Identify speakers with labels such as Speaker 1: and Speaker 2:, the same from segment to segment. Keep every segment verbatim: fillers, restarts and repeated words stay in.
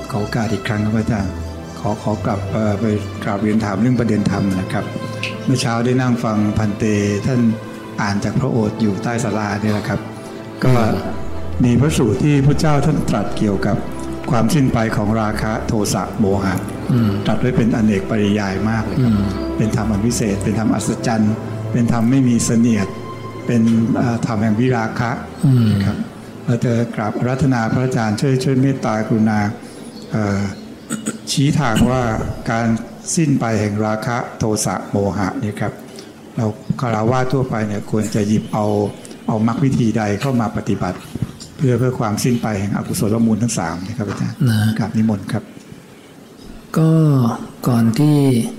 Speaker 1: ขอโอกาสอีกครั้งครับอาจารย์ขอขอกลับไปกราบเรียนถามเรื่องประเด็นธรรมนะครับเมื่อเช้าได้นั่งฟังพันเตท่านอ่านจากพระโอษฐ์อยู่ใต้ศาลาเนี่ยนะครับก็มีพระสูตรที่พระเจ้าท่านตรัสเกี่ยวกับความสิ้นไปของราคะโทสะโมหะตรัสไว้เป็นอเนกปริยายมากเลยครับเป็นธรรมอันพิเศษเป็นธรรมอัศจรรย์เป็นธรรมไม่มีเสนียดเป็นธรรมแห่งวิราคะครับเราจะกราบอาราธนาพระอาจารย์ช่วยช่วยเมตตากรุณาชี้ทางว่าการสิ้นไปแห่งราคะโทสะโมหะนี่ครับเราคารวะทั่วไปเนี่ยควรจะหยิบเอาเอามรรควิธีใดเข้ามาปฏิบัติเพื่อเพื่อความสิ้นไปแห่งอกุศลมูลทั้งสามนะครับอาจารย์กราบนิมนต์ครับ
Speaker 2: ก็ก่อนที่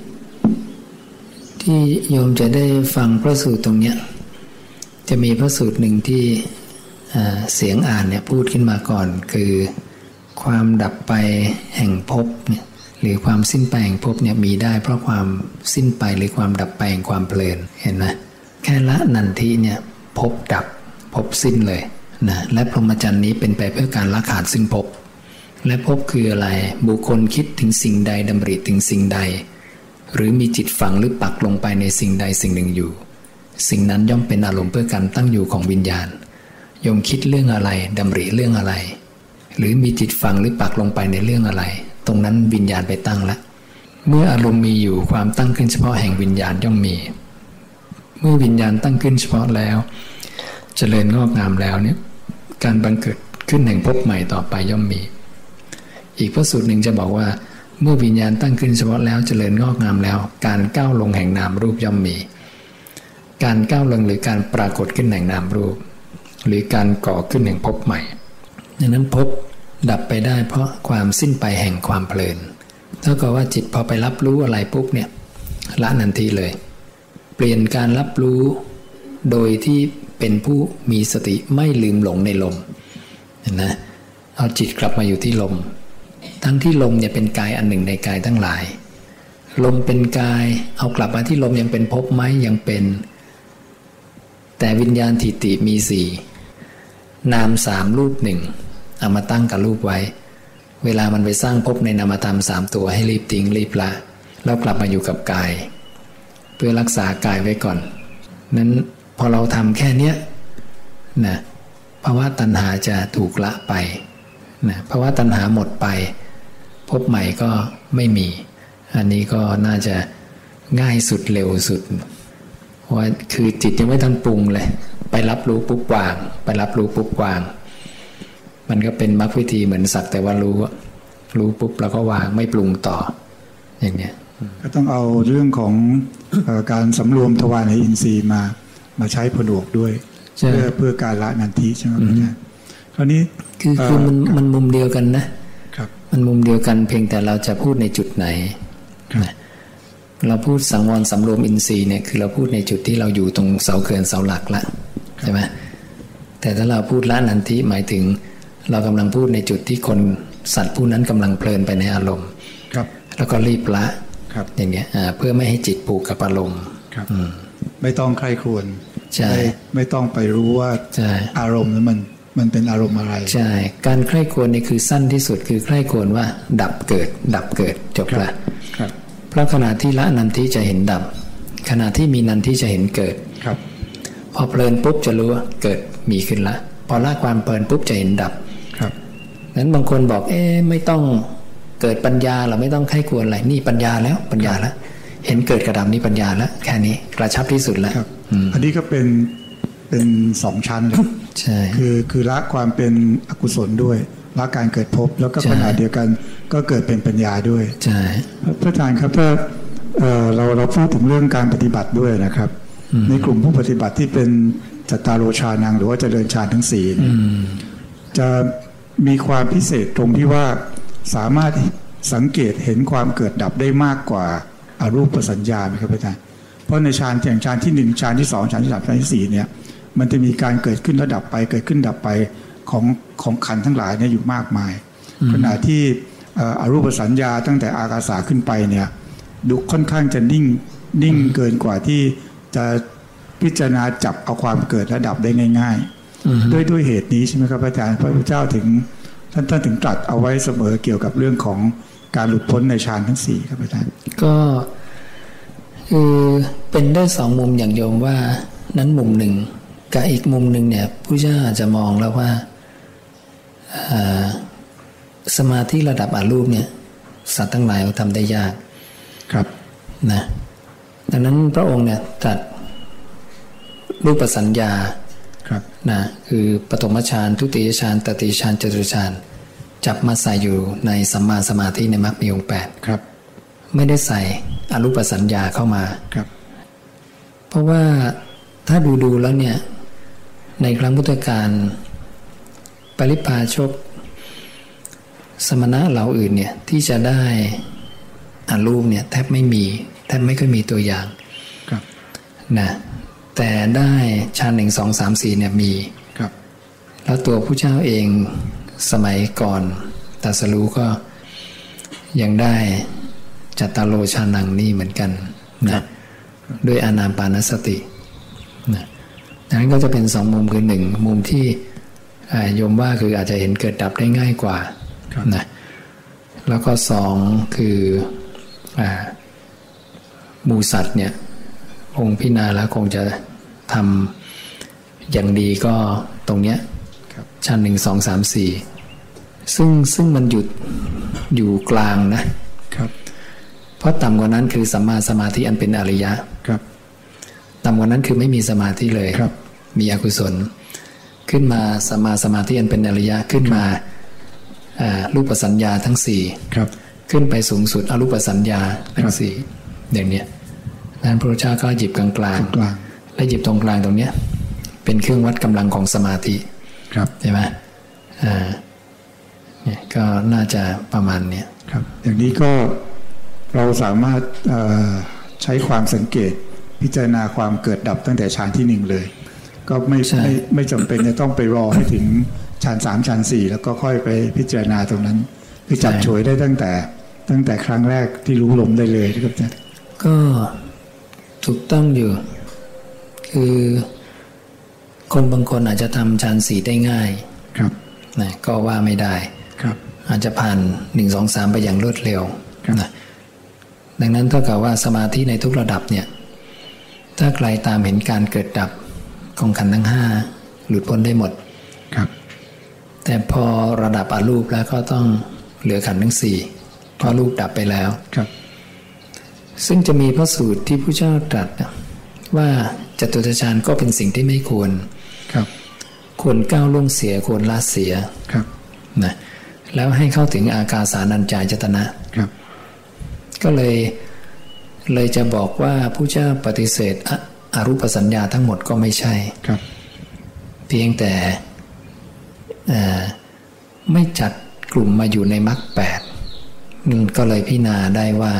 Speaker 2: ที่โยมจะได้ฟังพระสูตรตรงเนี้ยจะมีพระสูตรหนึ่งที่เสียงอ่านเนี่ยพูดขึ้นมาก่อนคือความดับไปแห่งภพเนี่ยหรือความสิ้นไปแห่งภพเนี่ยมีได้เพราะความสิ้นไปหรือความดับไปแห่งความเพลินเห็นไหมแค่ละนันทิเนี่ยภพดับภพสิ้นเลยนะและพรหมจรรย์นี้เป็นไปเพื่อการละขาดซึ่งภพและภพคืออะไรบุคคลคิดถึงสิ่งใดดำริถึงสิ่งใดหรือมีจิตฝังหรือปักลงไปในสิ่งใดสิ่งหนึ่งอยู่สิ่งนั้นย่อมเป็นอารมณ์เพื่อการตั้งอยู่ของวิญญาณโยมคิดเรื่องอะไรดำริเรื่องอะไรหรือมีจิตฝังหรือปักลงไปในเรื่องอะไรตรงนั้นวิญญาณไปตั้งละเมื่ออารมณ์มีอยู่ความตั้งขึ้นเฉพาะแห่งวิญญาณย่อมมีเมื่อวิญญาณตั้งขึ้นเฉพาะแล้วเจริญงอกงามแล้วเนี่ยการบังเกิดขึ้นแห่งภพใหม่ต่อไปย่อมมีอีกพระสูตรหนึ่งจะบอกว่าเมื่อวิญญาณตั้งขึ้นเฉพาะแล้วเจริญงอกงามแล้วการก้าวลงแห่งนามรูปย่อมมีการก้าวลงหรือการปรากฏขึ้นแห่งนามรูปหรือการก่อขึ้นแห่งภพใหม่ดังนั้นภพดับไปได้เพราะความสิ้นไปแห่งความเพลินเท่ากับว่าจิตพอไปรับรู้อะไรปุ๊บเนี่ยละนันทีเลยเปลี่ยนการรับรู้โดยที่เป็นผู้มีสติไม่ลืมหลงในลมนะเอาจิตกลับมาอยู่ที่ลมทั้งที่ลมเนี่ยเป็นกายอันหนึ่งในกายทั้งหลายลมเป็นกายเอากลับมาที่ลมยังเป็นภพไหมยังเป็นแต่วิญญาณทิฏฐิมีสี่นามสามรูปหนึ่งเอามาตั้งกับรูปไว้เวลามันไปสร้างภพในนามธรรมสามตัวให้รีบทิ้งรีบละแล้วกลับมาอยู่กับกายเพื่อรักษากายไว้ก่อนนั้นพอเราทำแค่เนี้ยนะภาวะตัณหาจะถูกละไปนะภาวะตัณหาหมดไปภพใหม่ก็ไม่มีอันนี้ก็น่าจะง่ายสุดเร็วสุดว่าคือจิตยังไม่ทันปรุงเลยไปรับรู้ปุ๊บวางไปรับรู้ปุ๊บวางมันก็เป็นมรรควิธีเหมือนสักแต่ว่ารู้รู้ปุ๊บแล้วก็วางไม่ปรุงต่ออย่างเนี้ย
Speaker 1: ก็ต้องเอาเรื่องของการสำรวมทวารในอินทรีย์มามาใช้ผนวกด้วยเพื่อเพื่อการละนันทิใช่ไหมอาจารย์คราวนี้
Speaker 2: คือคือมันมันมุมเดียวกันนะครับมันมุมเดียวกันเพียงแต่เราจะพูดในจุดไหนเราพูดสังวรสำรวมอินทรีย์เนี่ยคือเราพูดในจุดที่เราอยู่ตรงเสาเขื่อนเสาหลักละใช่ไหมแต่ถ้าเราพูดละนันทิหมายถึงเรากำลังพูดในจุดที่คนสัตว์ผู้นั้นกำลังเพลินไปในอารมณ์แล้วก็รีบละอย่างเงี้ยเพื่อไม่ให้จิตผูกกับอารมณ์
Speaker 1: ไม่ต้องใคร่ครวญไม่ไม่ต้องไปรู้ว่าอารมณ์นั้นมันมันเป็นอารมณ์อะไร
Speaker 2: ใช่การใคร่ครวญนี่คือสั้นที่สุดคือใคร่ครวญว่าดับเกิดดับเกิดจบละเพราะขณะที่ละนันทิจะเห็นดับขณะที่มีนันทิจะเห็นเกิดพอเพลินปุ๊บจะรู้ว่าเกิดมีขึ้นละพอละความเพลินปุ๊บจะเห็นดับนั้นบางคนบอกเอ๊ะไม่ต้องเกิดปัญญาเราไม่ต้องใคร่ครวญอะไรนี่ปัญญาแล้วปัญญาแล้วเห็นเกิดกระดับนี่ปัญญาแล้วแค่นี้กระชับที่สุดแล้ว
Speaker 1: อันนี้ก็เป็นเป็นสองชั้นเลย
Speaker 2: ใช่
Speaker 1: คือคือละความเป็นอกุศลด้วยละการเกิดภพแล้วก็ขณะเดียวกันก็เกิดเป็นปัญญาด้วย
Speaker 2: ใช่
Speaker 1: พระอาจารย์ครับถ้าเอ่อเราเราพูดถึงเรื่องการปฏิบัติด้วยนะครับในกลุ่มผู้ปฏิบัติที่เป็นจัตตารโรฌานังหรือว่าเจริญฌานทั้งสี่จะมีความพิเศษตรงที่ว่าสามารถสังเกตเห็นความเกิดดับได้มากกว่าอรูปสัญญาไหมครับอาจารย์เพราะในฌานอย่างฌานที่หนึ่งฌานที่สองฌานที่สามฌานที่สี่เนี่ยมันจะมีการเกิดขึ้นระดับไปเกิดขึ้นดับไปของของขันธ์ทั้งหลายเนี่ยอยู่มากมายขณะที่อรูปสัญญาตั้งแต่อากาสาขึ้นไปเนี่ยดูค่อนข้างจะนิ่งนิ่งเกินกว่าที่จะพิจารณาจับเอาความเกิดระดับได้ง่ายๆด้วยด้วยเหตุนี้ใช่ไหมครับอาจารย์พระพุทธเจ้าถึงท่านท่านถึงตรัสเอาไว้เสมอเกี่ยวกับเรื่องของการหลุดพ้นในฌานทั้งสี่ครับอาจารย์
Speaker 2: ก็คือเป็นได้สองมุมอย่างโยมว่านั้นมุมหนึ่งกับอีกมุมหนึ่งเนี่ยผู้เจ้าอาจจะมองแล้วว่าสมาธิระดับอรูปเนี่ยสัตว์ทั้งหลายเขาทำได้ยาก
Speaker 1: ครับ
Speaker 2: นะดังนั้นพระองค์เนี่ยตรัสรูปสัญญา
Speaker 1: ครับ
Speaker 2: นะคือปฐมฌานทุติยฌานตติยฌานจตุตฌานจับมาใส่อยู่ในสัมมาสมาธิในมรรคมีองค์แปด
Speaker 1: ครับ
Speaker 2: ไม่ได้ใส่อรูปสัญญาเข้ามา
Speaker 1: ครับ
Speaker 2: เพราะว่าถ้าดูดูแล้วเนี่ยในครั้งพุทธกาลปริพาชกสมณะเหล่าอื่นเนี่ยที่จะได้อรูปเนี่ยแทบไม่มีแทบไม่ค่อยมีตัวอย่าง
Speaker 1: ครับ
Speaker 2: นะแต่ได้ฌานหนึ่งสองสามสี่เนี่ยมี
Speaker 1: ครับ
Speaker 2: แล้วตัวผู้เจ้าเองสมัยก่อนตรัสรู้ก็ยังได้จัตตาโลฌานังนี่เหมือนกันนะด้วยอานาปานสตินะนั้นก็จะเป็นสองมุมคือหนึ่งมุมที่โยมว่าคืออาจจะเห็นเกิดดับได้ง่ายกว่านะแล้วก็สองคือหมู่สัตว์เนี่ยองค์พิจารณาแล้วคงจะทำอย่างดีก็ตรงเนี้ยชั้นหนึ่งสองสามสี่ซึ่งซึ่งมันหยุดอยู่กลางนะครับเพราะต่ำกว่านั้นคือสัมมาสมาธิอันเป็นอริยะ
Speaker 1: ครับ
Speaker 2: ต่ำกว่านั้นคือไม่มีสมาธิเลย
Speaker 1: ครับ
Speaker 2: มีอกุศลขึ้นมาสัมมาสมาธิอันเป็นอริยะขึ้นมารูปสัญญาทั้งสี่ขึ้นไปสูงสุดอรูปสัญญาทั้งสี่อย่างเนี้ยนั้นพระเจ้าก็หยิบกลางกลางและหยิบตรงกลางตรงเนี้ยเป็นเครื่องวัดกำลังของสมาธิใช่ไหมอ่าเนี่ยก็น่าจะประมาณเนี้ย
Speaker 1: ครับอย่างนี้ก็เราสามารถใช้ความสังเกตพิจารณาความเกิดดับตั้งแต่ฌานที่หนึ่งเลยก็ไม่ไม่ไม่จำเป็นจะต้องไปรอให้ถึงฌานสามฌานสี่แล้วก็ค่อยไปพิจารณาตรงนั้นคือจับฉวยได้ตั้งแต่ตั้งแต่ครั้งแรกที่รู้ลมได้เลยนะครับอาจารย์
Speaker 2: ก็ถูกต้องอยู่คือคนบางคนอาจจะทำฌานสี่ได้ง่าย
Speaker 1: ครับ
Speaker 2: นะก็ว่าไม่ได้
Speaker 1: ครับ
Speaker 2: อาจจะผ่านหนึ่งสองสามไปอย่างรวดเร็วนะดังนั้นเท่ากับว่าสมาธิในทุกระดับเนี่ยถ้าใครตามเห็นการเกิดดับของขันธ์ทั้งห้าหลุดพ้นได้หมด
Speaker 1: ครับ
Speaker 2: แต่พอระดับอรูปแล้วก็ต้องเหลือขันธ์ทั้งสี่เพราะรูปดับไปแล้ว
Speaker 1: ครับ
Speaker 2: ซึ่งจะมีพระสูตรที่พระเจ้าตรัสว่าจตุตฌานก็เป็นสิ่งที่ไม่ควร
Speaker 1: ครับ
Speaker 2: ควรก้าวล่วงเสียควรละเสีย
Speaker 1: ครับ
Speaker 2: นะแล้วให้เข้าถึงอากาสานัญจายตนะครับก็เลยเลยจะบอกว่าพระเจ้าปฏิเสธอรูปสัญญาทั้งหมดก็ไม่ใช่
Speaker 1: ครับ
Speaker 2: เพียงแต่ไม่จัดกลุ่มมาอยู่ในมรรคแปดก็เลยพิจารณาได้ว่า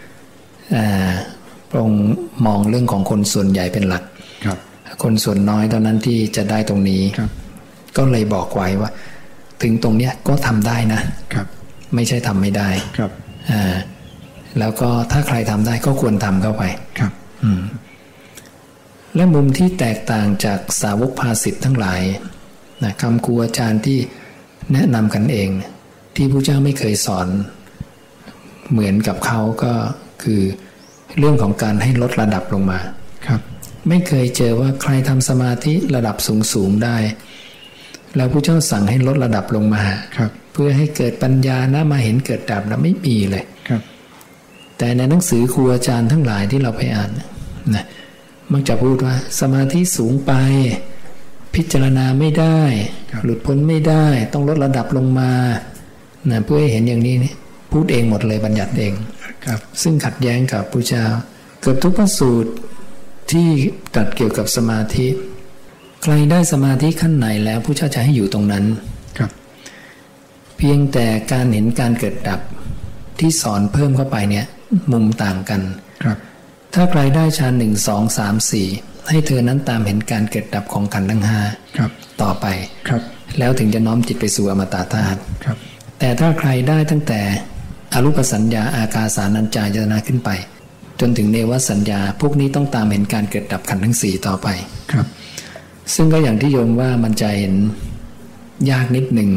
Speaker 2: พระองค์มองเรื่องของคนส่วนใหญ่เป็นหลัก
Speaker 1: ครับ
Speaker 2: คนส่วนน้อยเท่านั้นที่จะได้ตรงนี้ก็เลยบอกไว้ว่าถึงตรงเนี้ยก็ทำได้นะครับไม่ใช่ทำไม่ได้
Speaker 1: ครับ
Speaker 2: อ่าแล้วก็ถ้าใครทำได้ก็ควรทำเข้าไป
Speaker 1: ครับ
Speaker 2: อืมและมุมที่แตกต่างจากสาวกภาสิทธ์ทั้งหลายนะคำครูอาจารย์ที่แนะนำกันเองที่พระเจ้าไม่เคยสอนเหมือนกับเขาก็คือเรื่องของการให้ลดระดับลงมา
Speaker 1: ครับ
Speaker 2: ไม่เคยเจอว่าใครทำสมาธิระดับสูงๆได้แล้วพระเจ้าสั่งให้ลดระดับลงมา
Speaker 1: ครับ
Speaker 2: เพื่อให้เกิดปัญญานะมาเห็นเกิดดับแล้วไม่มีเลย
Speaker 1: ครับ
Speaker 2: แต่ในหนังสือครูอาจารย์ทั้งหลายที่เราไปอ่านนะมักจะพูดว่าสมาธิสูงไปพิจารณาไม่ได้หลุดพ้นไม่ได้ต้องลดระดับลงมานะเพื่อให้เห็นอย่างนี้นี่พูดเองหมดเลยบัญญัติเอง
Speaker 1: ครับ
Speaker 2: ซึ่งขัดแย้งกับพระเจ้าเกือบทุกพระสูตรที่ตรัสเกี่ยวกับสมาธิใครได้สมาธิขั้นไหนแล้วพระเจ้าจะให้อยู่ตรงนั้น
Speaker 1: ครับ
Speaker 2: เพียงแต่การเห็นการเกิดดับที่สอนเพิ่มเข้าไปเนี่ยมุมต่างกัน
Speaker 1: ครับ
Speaker 2: ถ้าใครได้ฌานหนึ่งสองสามสี่ให้เธอนั้นตามเห็นการเกิดดับของขันธ์ทั้งห้าต่อไป
Speaker 1: ครับ
Speaker 2: แล้วถึงจะน้อมจิตไปสู่อมตะธาตุ
Speaker 1: ครับ
Speaker 2: แต่ถ้าใครได้ตั้งแต่อรูปสัญญาอากาสานัญจายตนะขึ้นไปจนถึงเนวสัญญาพวกนี้ต้องตามเห็นการเกิดดับขันธ์ทั้งสี่ต่อไป
Speaker 1: ครับ
Speaker 2: ซึ่งก็อย่างที่โยมว่ามันจะเห็นยากนิดหนึ่ง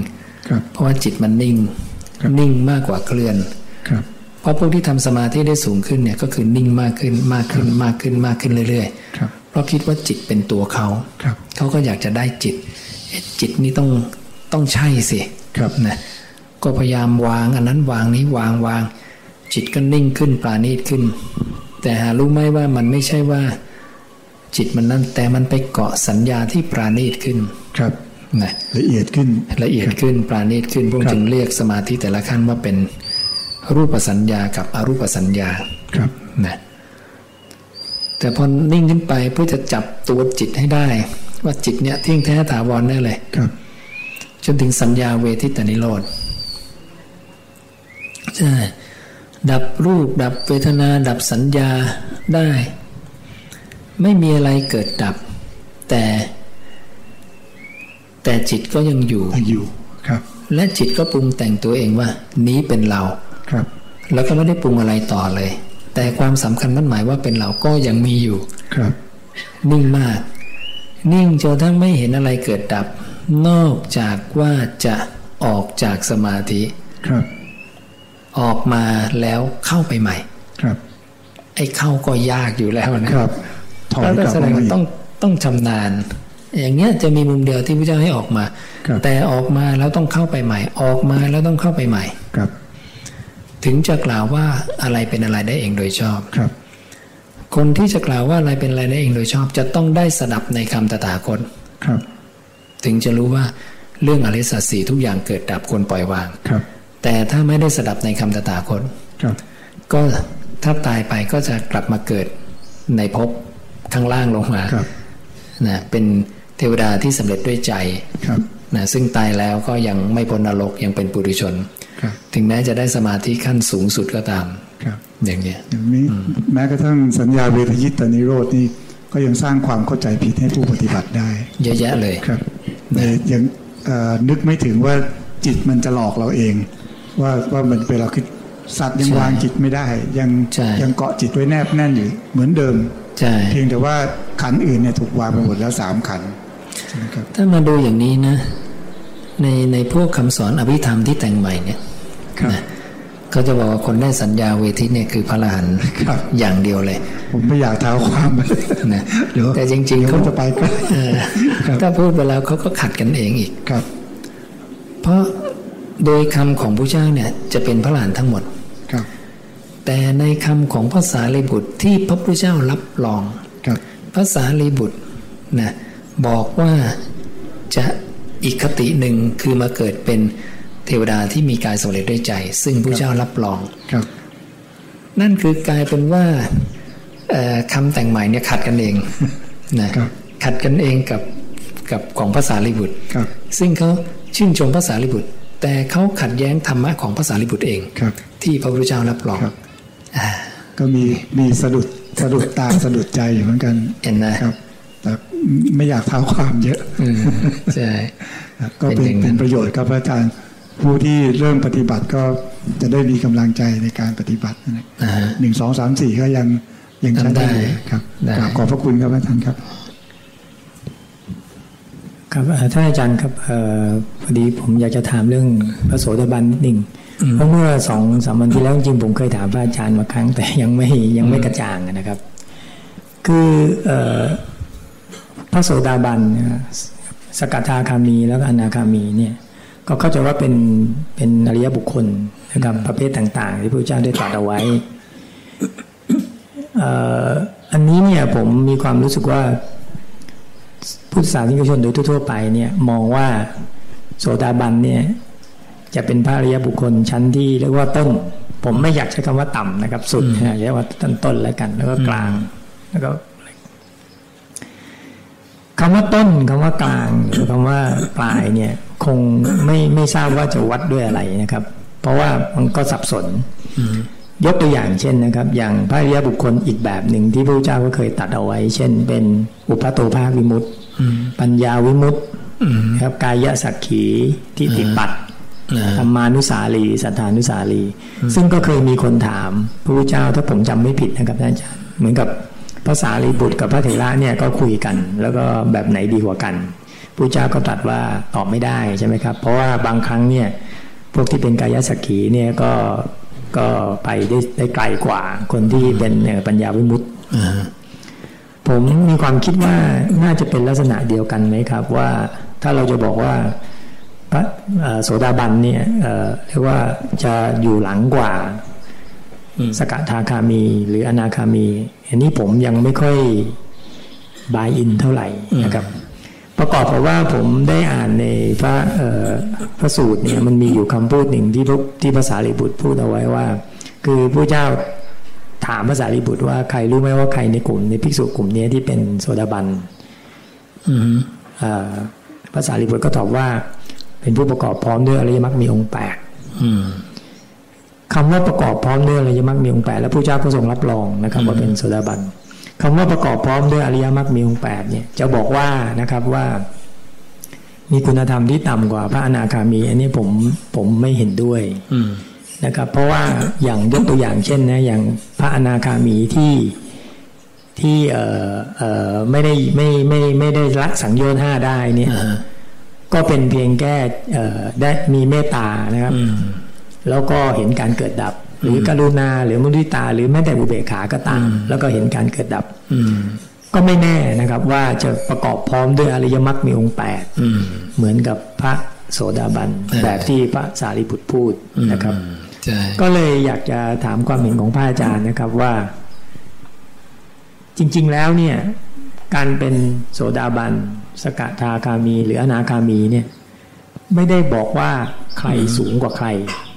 Speaker 2: เพราะว่าจิตมันนิ่งนิ่งมากกว่าเคลื่อนเพราะพวกที่ทำสมาธิได้สูงขึ้นเนี่ยก็คือนิ่งมากขึ้นมากขึ้นมากขึ้นมากขึ้นเรื่อยๆเพราะคิดว่าจิตเป็นตัวเขาเขาก็อยากจะได้จิตจิตนี่ต้องต้องใช่สินะก็พยายามวางอันนั้นวางนี้วางวางจิตก็นิ่งขึ้นปราณีตขึ้นแต่หารู้ไหมว่ามันไม่ใช่ว่าจิตมันนั่นแต่มันไปเกาะสัญญาที่ปราณีตขึ้น
Speaker 1: ครับ
Speaker 2: นะ
Speaker 1: ละเอียดขึ้น
Speaker 2: ละเอียดขึ้นปราณีตขึ้นพวกจึงเรียกสมาธิแต่ละขั้นว่าเป็นรูปสัญญากับอรูปสัญญา
Speaker 1: ครับ
Speaker 2: นะแต่พอนิ่งขึ้นไปเพื่อจะจับตัวจิตให้ได้ว่าจิตเนี้ยเที่ยงแท้ถาวรแน่เลย
Speaker 1: ครับ
Speaker 2: จนถึงสัญญาเวทิตนิโรธใช่ดับรูปดับเวทนาดับสัญญาได้ไม่มีอะไรเกิดดับแต่แต่จิตก็ยังอยู่
Speaker 1: อยู่ครับ
Speaker 2: และจิตก็ปรุงแต่งตัวเองว่านี้เป็นเรา
Speaker 1: ครับ
Speaker 2: แล้วก็ไม่ได้ปรุงอะไรต่อเลยแต่ความสำคัญมั่นหมายว่าเป็นเราก็ยังมีอยู่
Speaker 1: ครับ
Speaker 2: นิ่งมากนิ่งจนทั้งไม่เห็นอะไรเกิดดับนอกจากว่าจะออกจากสมาธิ
Speaker 1: ครับ
Speaker 2: ออกมาแล้วเข้าไปใหม่
Speaker 1: ครับ
Speaker 2: ไอ้เข้าก็ยากอยู่แล้วนะครับ
Speaker 1: ถอยกลับมา
Speaker 2: ต้องต้องชำนาญอย่างเงี้ยจะมีมุมเดียวที่พระเจ้าให้ออกมาแต่ออกมาแล้วต้องเข้าไปใหม่ออกมาแล้วต้องเข้าไปใหม่
Speaker 1: ครับ
Speaker 2: ถึงจะกล่าวว่าอะไรเป็นอะไรได้เองโดยชอบ
Speaker 1: ครับ
Speaker 2: คนที่จะกล่าวว่าอะไรเป็นอะไรได้เองโดยชอบจะต้องได้สดับในคำตถาคต
Speaker 1: ครับ
Speaker 2: ถึงจะรู้ว่าเรื่องอริยสัจสี่ทุกอย่างเกิดดับควรปล่อยวาง
Speaker 1: ครับ
Speaker 2: แต่ถ้าไม่ได้สดับในคำตถาคต
Speaker 1: ครับ
Speaker 2: ก็ถ้าตายไปก็จะกลับมาเกิดในภพข้างล่างลงมานะเป็นเทวดาที่สำเร็จด้วยใจนะซึ่งตายแล้วก็ยังไม่พ้นนรกยังเป็นปุถุชนถึงแม้จะได้สมาธิขั้นสูงสุดก็ตามอย่างนี้
Speaker 1: อย่างนี้แม้กระทั่งสัญญาเวทยิตนิโรธนี่ก็ยังสร้างความเข้าใจผิดให้ผู้ปฏิบัติได้
Speaker 2: เยอะแยะเลย
Speaker 1: ครับแต่ยังนึกไม่ถึงว่าจิตมันจะหลอกเราเองว่าว่ามันเป็นเราคิดสัตว์ยังวางจิตไม่ได้ยังยังเกาะจิตไว้แนบแน่นอยู่เหมือนเดิมเพียงแต่ว่าขันธ์อื่นเนี่ยถูกวางไปหมดแล้วสามขันธ์
Speaker 2: ถ้ามาดูอย่างนี้นะในในพวกคำสอนอภิธรรมที่แต่งใหม่เนี่ยนะเขาจะบอกว่าคนได้สัญญาเวทิตเนี่ยคือพระอรหันต์อย่างเดียวเลย
Speaker 1: ผมไม่อยากท้าความ
Speaker 2: นะแต่จริงๆเขา
Speaker 1: จะไปก็
Speaker 2: ถ้าพูดไปแล้วเขาก็ขัดกันเองอีก
Speaker 1: ครับ
Speaker 2: เพราะโดยคำของพระเจ้าเนี่ยจะเป็นพระอรหันต์ทั้งหมด
Speaker 1: ครับ
Speaker 2: แต่ในคำของพระสารีบุตรที่พระพุทธเจ้ารับรองพระสารีบุตรนะบอกว่าจะอีกคติหนึ่งคือมาเกิดเป็นเทวดาที่มีกายสำเร็จด้วยใจซึ่งพระเจ้ารับรองนั่นคือกลายเป็นว่าคำแต่งใหม่เนี่ยขัดกันเองนะขัดกันเองกับกับของพระสารีบุตรซึ่งเขาชื่นชมพระสารีบุตรแต่เขาขัดแย้งธรรมะของพระสารีบุตรเองที่พระพุทธเจ้ารับรอง
Speaker 1: ก็มีมีสะดุดสะดุดตาสะดุดใจอยู่เหมือนกัน
Speaker 2: เห็นนะครับ
Speaker 1: แต่ไม่อยากเท้าความเยอะ
Speaker 2: ใช่
Speaker 1: ก็เป็นเป็นประโยชน์ครับอาจารย์ผู้ที่เริ่มปฏิบัติก็จะได้มีกำลังใจในการปฏิบัตินะหนึ่งสองสามสี่ก็ยังยังใช้ได้ครับขอบพระคุณครับอาจารย์ครับ
Speaker 3: ครับท่านอาจารย์ครับพอดีผมอยากจะถามเรื่องพระโสดาบันนิดหนึ่งเพราะเมื่อสองสามวันที่แล้วจริงผมเคยถามพระอาจารย์มาครั้งแต่ยังไม่ยังไม่กระจ่างนะครับคือพระโสดาบันสกทาคามีแล้วก็อนาคามีเนี่ยก็เข้าใจว่าเป็นเป็นอริยบุคคลนะครับประเภทต่างๆที่พระเจ้าได้ตรัสเอาไว้อันนี้เนี่ยผมมีความรู้สึกว่าพุทธศาสนิกชนโดยทั่วๆไปเนี่ยมองว่าโสดาบันเนี่ยจะเป็นพระอริยบุคคลชั้นที่เรียกว่าต้นผมไม่อยากใช้คำว่าต่ำนะครับสุดเรียกว่าต้นต้นแล้วกันแล้วก็กลางแล้วก็คำว่าต้นคำว่ากลางหรือคำว่าปลายเนี่ยคงไม่ไม่ทราบว่าจะวัดด้วยอะไรนะครับเพราะว่ามันก็สับสนยกตัวอย่างเช่นนะครับอย่างพระอริยบุคคลอีกแบบหนึ่งที่พระพุทธเจ้าก็เคยตรัสเอาไว้เช่นเป็นอุปโตภาควิมุตติปัญญาวิมุตติครับกายสักขีทิฏฐิปัตติธรรมานุสาลีสัทธานุสาลีซึ่งก็เคยมีคนถามพระพุทธเจ้าถ้าผมจำไม่ผิดนะครับท่านอาจารย์เหมือนกับพระสารีบุตรกับพระเถระเนี่ยก็คุยกันแล้วก็แบบไหนดีกว่ากันพระเจ้าก็ตรัสว่าตอบไม่ได้ใช่ไหมครับเพราะว่าบางครั้งเนี่ยพวกที่เป็นกายสักขีเนี่ยก็ก็ไปได้ได้ไกลกว่าคนที่เป็นปัญญาวิมุตติผมมีความคิดว่าน่าจะเป็นลักษณะเดียวกันไหมครับว่าถ้าเราจะบอกว่าพระโสดาบันเนี่ยเรียกว่าจะอยู่หลังกว่าสกทาคามีหรืออนาคามีอันนี้ผมยังไม่ค่อยบายอินเท่าไหร่นะครับประกอบกับว่าผมได้อ่านในพระพระสูตรเนี่ยมันมีอยู่คำพูดหนึ่งที่พระที่ภาษาลิบุตรพูดเอาไว้ว่าคือพระเจ้าถามภาษาลิบุตรว่าใครรู้ไหมว่าใครในกลุ่มในภิกษุกลุ่มนี้ที่เป็นโสดาบันภาษาลิบุตรก็ตอบว่าเป็นผู้ประกอบพร้อมด้วยอริยมรรคมีองค์แปดคำว่าประกอบพร้อมด้วยอริยมรรคมีองค์แปดแล้วพระเจ้าก็ทรงรับรองนะครับว่าเป็นโสดาบันคำว่าประกอบพร้อมด้วยอริยมรรคมีองค์แปดเนี่ยจะบอกว่านะครับว่ามีคุณธรรมที่ต่ำกว่าพระอนาคามีอันนี้ผมผมไม่เห็นด้วยนะครับเพราะว่าอย่างยกตัวอย่างเช่นนะอย่างพระอนาคามีที่ที่เอ่อเอ่อไม่ได้ไม่ไม่ไม่ได้ละสังโยชน์ห้าได้เนี่ยก็เป็นเพียงแค่เอ่อได้มีเมตตานะครับแล้วก็เห็นการเกิดดับหรือกรุณาหรือมุทิตาหรือแม้แต่อุเบกขาก็ตามแล้วก็เห็นการเกิดดับก็ไม่แน่นะครับว่าจะประกอบพร้อมด้วยอริยมรรคมีองค์แปดเหมือนกับพระโสดาบันแบบที่พระสารีบุตรพูดนะครับก็เลยอยากจะถามความเห็นของพระอาจารย์นะครับว่าจริงๆแล้วเนี่ยการเป็นโสดาบันสกทาคามีหรืออนาคามีเนี่ยไม่ได้บอกว่าใครสูงกว่าใคร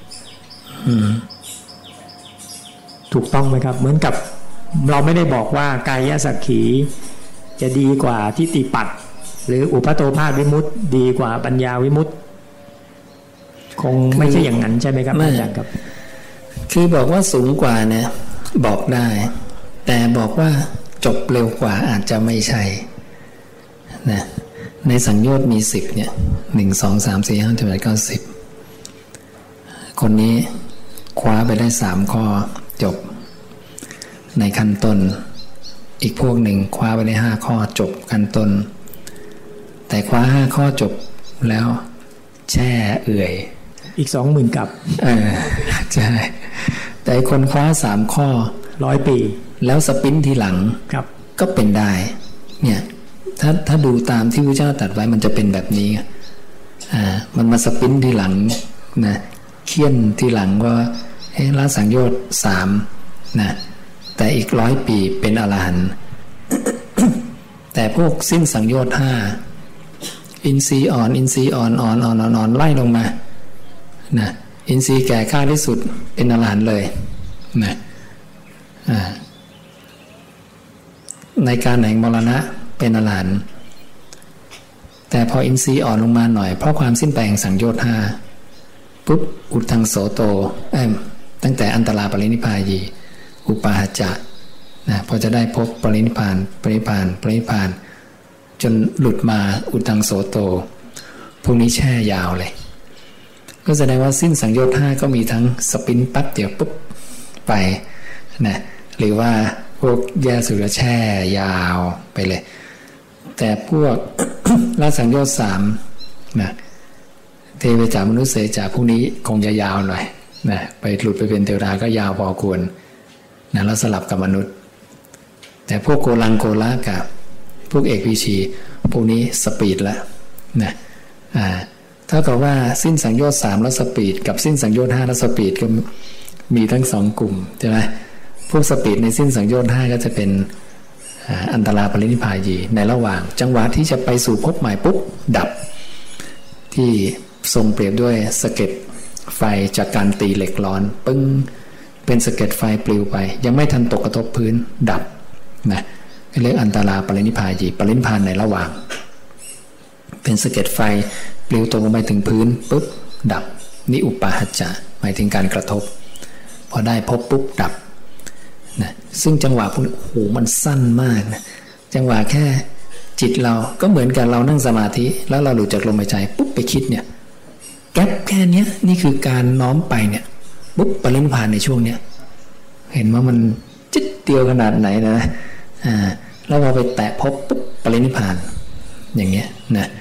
Speaker 3: ถูกต้องไหมครับเหมือนกับเราไม่ได้บอกว่ากายสักขีจะดีกว่าทิฏฐิปัฏฐหรืออุปโตภาสวิมุตติดีกว่าปัญญาวิมุตติคงไม่ใช่อย่างนั้นใช่ไหมครับอาจารย์ครับ
Speaker 2: คือบอกว่าสูงกว่าเนี่ยบอกได้แต่บอกว่าจบเร็วกว่าอาจจะไม่ใช่นะในสังโยชน์มีสิบเนี่ยหนึ่งสองสามสี่ห้าถึงแปดเก้าสิบคนนี้คว้าไปได้สามข้อจบในขั้นต้นอีกพวกหนึ่งคว้าไปได้ห้าข้อจบขั้นต้นแต่คว้าห้าข้อจบแล้วแช่เอื่อย
Speaker 3: อีกสองหมื่นกับ
Speaker 2: เออใช่แต่คนคว้าสามข้อ
Speaker 3: ร้อยปี
Speaker 2: แล้วสปินทีหลัง
Speaker 3: ครับ
Speaker 2: ก็เป็นได้เนี่ยถ้าถ้าดูตามที่พระเจ้าตรัสไว้มันจะเป็นแบบนี้อ่ามันมาสปินทีหลังนะเคี่ยนทีหลังว่าเฮ้ละสังโยชน์สามนะแต่อีกร้อยปีเป็นอรหันต์ แต่พวกสิ้นสังโยชน์ห้าอินทรีย์อ่อนอินทรีย์อ่อนอ่อนอ่อนอ่อนอ่อนไล่ลงมานะอินทรีย์แก่ข้าที่สุดเป็นอรหันต์เลยนะอ่าในการแห่งมรณะเป็นอรหันต์แต่พออินทรีย์อ่อนลงมาหน่อยเพราะความสิ้นไปแห่งสังโยชน์ห้าปุ๊บอุทังโสโตเอ้ยตั้งแต่อันตราปรินิพพายีอุปาหจะนะพอจะได้พบปรินิพพานปรินิพพานปรินิพพานจนหลุดมาอุทังโสโตพวกนี้แช่ยาวเลยก็แสดงว่าสิ้นสังโยชน์ห้าก็มีทั้งสปินปั๊บเดี๋ยวปุ๊บไปนะหรือว่าพวกแย่สุดแช่ยาวไปเลยแต่พวก ละสังโยชน์สามนะเทวจามนุษย์เสจาพวกนี้คงจะยาวหน่อยนะไปหลุดไปเป็นเทวดาก็ยาวพอควรนะแล้วสลับกับมนุษย์แต่พวกโกลังโกละกับพวกเอกพีชีพวกนี้สปีดละนะอ่าเท่ากับว่าสิ้นสังโยชน์สามแล้วสปีดกับสิ้นสังโยชน์ห้าแล้วสปีดก็มีทั้งสองกลุ่มใช่ไหมพวกสปีดในสิ้นสังโยชน์ห้าก็จะเป็นอันตราปรินิพพายีในระหว่างจังหวะที่จะไปสู่ภพใหม่ปุ๊บดับที่ทรงเปรียบด้วยสะเก็ดไฟจากการตีเหล็กร้อนปึ้งเป็นสะเก็ดไฟปลิวไปยังไม่ทันตกกระทบพื้นดับนะเรียกอันตราปรินิพพายีปรินิพพานในระหว่างเป็นสะเก็ดไฟปลิวตกลงไปถึงพื้นปุ๊บดับนี่อุปาหัจจะหมายถึงการกระทบพอได้พบปุ๊บดับนะซึ่งจังหวะพวกนี้โอ้โหมันสั้นมากนะจังหวะแค่จิตเราก็เหมือนกับเรานั่งสมาธิแล้วเราหลุดจากลมหายใจปุ๊บไปคิดเนี่ยแก๊ปแค่นี้นี่คือการน้อมไปเนี่ยปุ๊บปรินิพพานในช่วงเนี้ยเห็นว่ามันจิ๊ดเดียวขนาดไหนนะอ่าแล้วพอไปแตะพบปุ๊บปรินิพพานอย่างเงี้ยนะ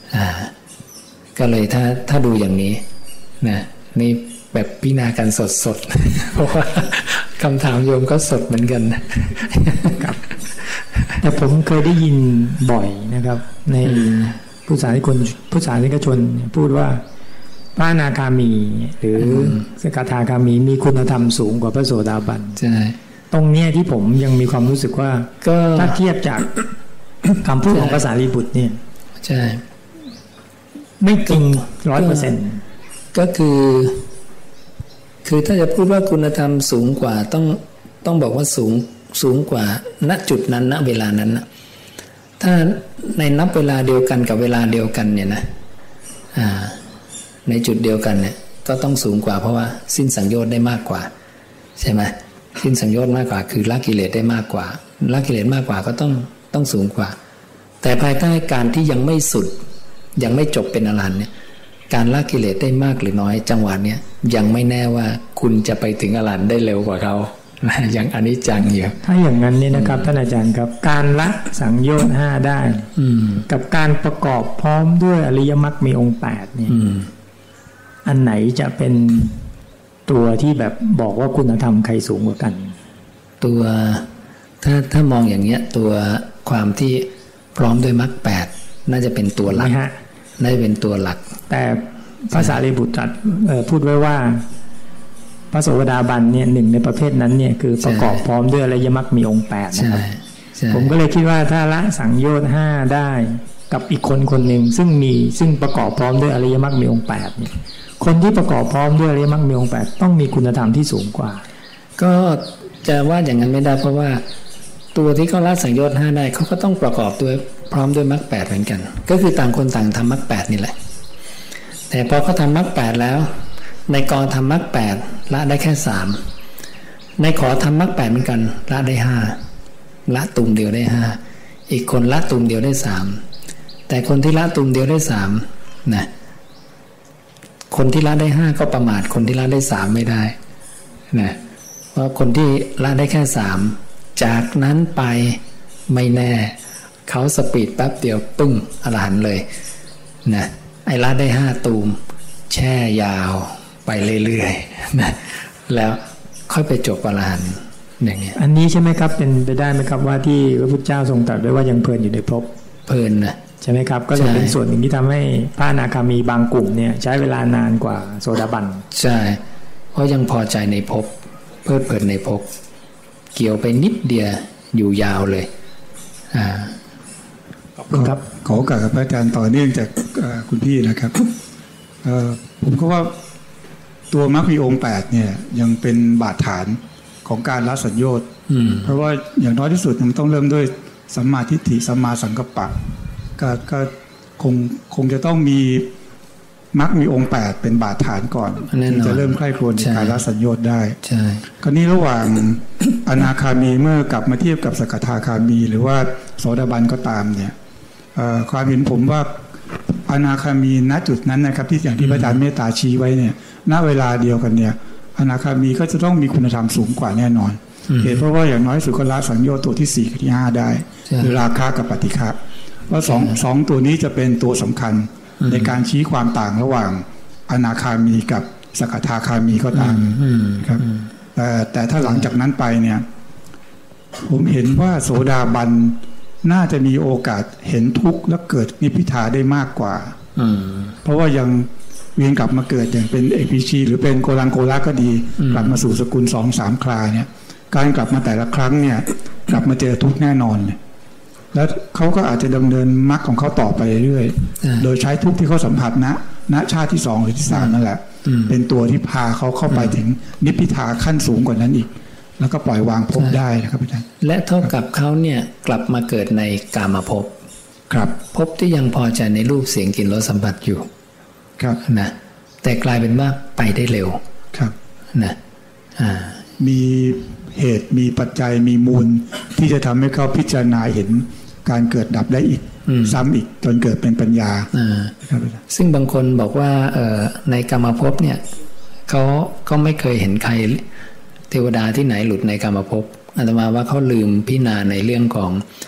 Speaker 2: อ่าก็เลยถ้าถ้าดูอย่างนี้นะนี่แบบพิจารณากันสดๆ เพราะว่าคำถามโยมก็สดเหมือนกันครับ
Speaker 3: แต่ผมเคยได้ยินบ่อยนะครับในผู้สาธารณชนผู้สาธารณชนพูดว่าพระอนาคามีหรือสกทาคามีมีคุณธรรมสูงกว่าพระโสดาบัน
Speaker 2: ใช่
Speaker 3: ตรงเนี้ยที่ผมยังมีความรู้สึกว่าถ้าเทียบจากคำพูดของภาษาลีบุตรเนี่ย
Speaker 2: ใช่
Speaker 3: ไม่จริงร้อยเปอร์เซ็นต์
Speaker 2: ก็คือคือถ้าจะพูดว่าคุณธรรมสูงกว่าต้องต้องบอกว่าสูงสูงกว่าณจุดนั้นณเวลานั้นนะถ้าในนับเวลาเดียวกันกับเวลาเดียวกันเนี่ยนะอ่าในจุดเดียวกันเนี่ยก็ต้องสูงกว่าเพราะว่าสิ้นสังโยชน์ได้มากกว่าใช่ไหมสิ้นสังโยชน์มากกว่าคือละกิเลสได้มากกว่าละกิเลสมากกว่าก็ต้องต้องสูงกว่าแต่ภายใต้การที่ยังไม่สุดยังไม่จบเป็นอรหันต์เนี่ยการละกิเลสได้มากหรือน้อยจังหวะเนี้ยยังไม่แน่ว่าคุณจะไปถึงอรหันต์ได้เร็วกว่าเขาอย่างอนิจจังอยู่
Speaker 3: ถ้าอย่างนั้นนี่นะครับท่านอาจารย์ครับการละสังโยชน์ห้าได้กับการประกอบพร้อมด้วยอริยมรรคมีองค์แปดเนี่ยอันไหนจะเป็นตัวที่แบบบอกว่าคุณธรรมใครสูงกว่ากัน
Speaker 2: ตัวถ้าถ้ามองอย่างเงี้ยตัวความที่พร้อมด้วยมรรคแปดน่าจะเป็นตัวหลักน่าจะเป็นตัวหลัก
Speaker 3: แต่ภาษาลีบุตรตรัสพูดไว้ว่าพระโสดาบันเนี่ยหนึ่งในประเภทนั้นเนี่ยคือประกอบพร้อมด้วยอริยมรรคมีองค์แปดนะครับผมก็เลยคิดว่าถ้าละสังโยชน์ห้าได้กับอีกคนคนหนึ่งซึ่งมีซึ่งประกอบพร้อมด้วยอริยมรรคมีองค์แปดเนี่ยคนที่ประกอบพร้อมด้วยอริยมรรคมีองค์แปดต้องมีคุณธรรมที่สูงกว่า
Speaker 2: ก็จะว่าอย่างนั้นไม่ได้เพราะว่าตัวที่เขาละสังโยชน์ห้าได้เขาก็ต้องประกอบด้วยพร้อมด้วยมรรคแปดเหมือนกันก็คือต่างคนต่างทำมรรคแปดนี่แหละแต่พอเขาทำมรรคแปดแล้วในกอทำมรรคแปดละได้แค่สามในขอทำมรรคแปดเหมือนกันละได้ห้าละตุ่มเดียวได้ห้าอีกคนละตุ่มเดียวได้สามแต่คนที่ละตุ่มเดียวได้สามนะคนที่ละได้ห้าก็ประมาทคนที่ละได้สามไม่ได้นะเพราะคนที่ละได้แค่สามจากนั้นไปไม่แน่เขาสปีดแป๊บเดียวปึ้งอรหันต์เลยนะไอ้ละได้ห้าตูมแช่ยาวไปเรื่อยๆนะแล้วค่อยไปจบอรหันต์อย่างเงี้ย
Speaker 3: อันนี้ใช่ไหมครับเป็นไปได้ไหมครับว่าที่พระพุทธเจ้าทรงตรัสไว้ว่ายังเพลินอยู่ในภพ
Speaker 2: เพลินนะ
Speaker 3: ใช่ไหมครับก็เลยเป็นส่วนหนึ่งที่ทำให้พระอนาคามีบางกลุ่มเนี่ยใช้เวลานานกว่าโสดาบัน
Speaker 2: ใช่เพราะยังพอใจในภพเพลิดเพลินในภพเกี่ยวไปนิดเดียวอยู่ยาวเลยอ่า
Speaker 1: ขอบคุณครับขอโอกาสกับพระอาจารย์ต่อเนื่องจากคุณพี่นะครับผมก็ว่าตัวมรรคมีองค์แปดเนี่ยยังเป็นบาดฐานของการละสัญโยชน์เพราะว่าอย่างน้อยที่สุดมันต้องเริ่มด้วยสัมมาทิฏฐิสัมมาสังกัปปะก็ก็คงคงจะต้องมีมรรคมีองค์แปดเป็นบาดฐานก่อนที่จะเริ่มใคร่ครวญในการละสัญโยชน์ได้
Speaker 2: ใช่
Speaker 1: คราวนี้ระหว่างอนาคามีเมื่อกลับมาเทียบกับสกทาคามีหรือว่าโสดาบันก็ตามเนี่ยความเห็นผมว่าอนาคามีณจุดนั้นนะครับที่อย่างที่พระอาจารย์เมตตาชี้ไว้เนี่ยณเวลาเดียวกันเนี่ยอนาคามีก็จะต้องมีคุณธรรมสูงกว่าแน่นอนเหตุเพราะว่าอย่างน้อยสุดก็ละสังโยชน์ตัวที่สี่กับที่ห้าได้คือราคะกับปฏิฆะว่าสองสองตัวนี้จะเป็นตัวสำคัญในการชี้ความต่างระหว่างอนาคามีกับสกทาคามีก็ตามครับแต่แต่ถ้าหลังจากนั้นไปเนี่ยผมเห็นว่าโสดาบันน่าจะมีโอกาสเห็นทุกข์และเกิดนิพพิทาได้มากกว่าเพราะว่ายังเวียนกลับมาเกิดอย่างเป็นเอพีชีหรือเป็นโกลังโกละก็ดีกลับมาสู่สกุลสองสามคราเนี่ยการกลับมาแต่ละครั้งเนี่ยกลับมาเจอทุกข์แน่นอนเลยแล้วเขาก็อาจจะดำเนินมรรคของเขาต่อไปเรื่อยๆโดยใช้ทุกข์ที่เขาสัมผัสณณชาติที่สองหรือที่สามนั่นแหละเป็นตัวที่พาเขาเข้าไปถึงนิพพิทาขั้นสูงกว่านั้นอีกแล้วก็ปล่อยวางภพได้นะครับอาจารย์
Speaker 2: และเท่ากับเขาเนี่ยกลับมาเกิดในกามภพ
Speaker 1: ครับ
Speaker 2: ภพที่ยังพอใจในรูปเสียงกลิ่นรสสัมผัสอยู่
Speaker 1: ครับ
Speaker 2: นะแต่กลายเป็นว่าไปได้เร็ว
Speaker 1: ครับ
Speaker 2: นะอ่า
Speaker 1: มีเหตุมีปัจจัยมีมูลที่จะทำให้เขาพิจารณาเห็นการเกิดดับได้อีกซ้ำอีกจนเกิดเป็นปัญญา
Speaker 2: ครับซึ่งบางคนบอกว่าในกามภพเนี่ยเขาเขาไม่เคยเห็นใครเทวดาที่ไหนหลุดในกามภพอาตมาว่าเขาลืมพิจารณาในเรื่องของ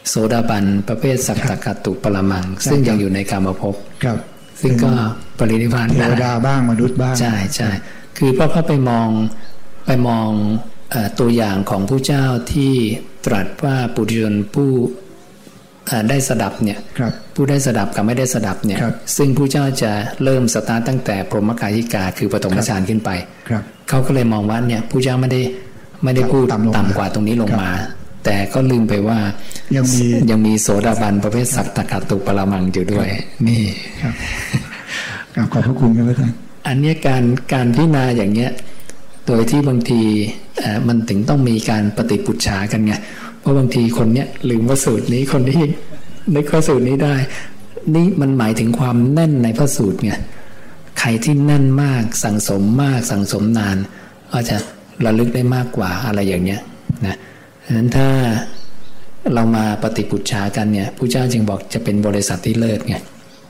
Speaker 2: โสดาบันประเภทสัตตกัตตุปรมังซึ่งยังอยู่ในกามภพซึ่งก็ปรินิพพานได้
Speaker 1: เทวดาบ้างมนุษย์บ้าง
Speaker 2: ใช่ใช่คือเพราะเขาไปมองไปมองเอ่อตัวอย่างของผู้เจ้าที่ตรัสว่าปุถุชนผู้ได้สดับเนี่ยผู้ได้สดับกับไม่ได้สดับเนี่ยซึ่งผู้เจ้าจะเริ่มสตาร์ตตั้งแต่พรหมกายิกาคือปฐมฌานขึ้นไปเขาก็เลยมองว่าเนี่ยผู้เจ้าไม่ได้ไม่ได้พูดต่ำกว่าตรงนี้ลงมาแต่ก็ลืมไปว่า
Speaker 1: ยังมี
Speaker 2: ยังมีโสดาบันประเภทสัตตกัตตุปรมังอยู่ด้วยนี่
Speaker 1: ครับขอบพระคุณครับอาจารย์
Speaker 2: อันนี้การการพิจารณาอย่างเงี้ยโดยที่บางทีมันถึงต้องมีการปฏิปุจฉากันไงเพราะบางทีคนเนี้ยลืมว่าสูตรนี้คนนี้นึกว่าสูตรนี้ได้นี่มันหมายถึงความแน่นในพระสูตรไงใครที่แน่นมากสั่งสมมากสั่งสมนานก็จะระลึกได้มากกว่าอะไรอย่างเงี้ยนะฉะนั้นถ้าเรามาปฏิปุจฉากันเนี่ยพระเจ้าจึงบอกจะเป็นบริษัทที่เลิศไง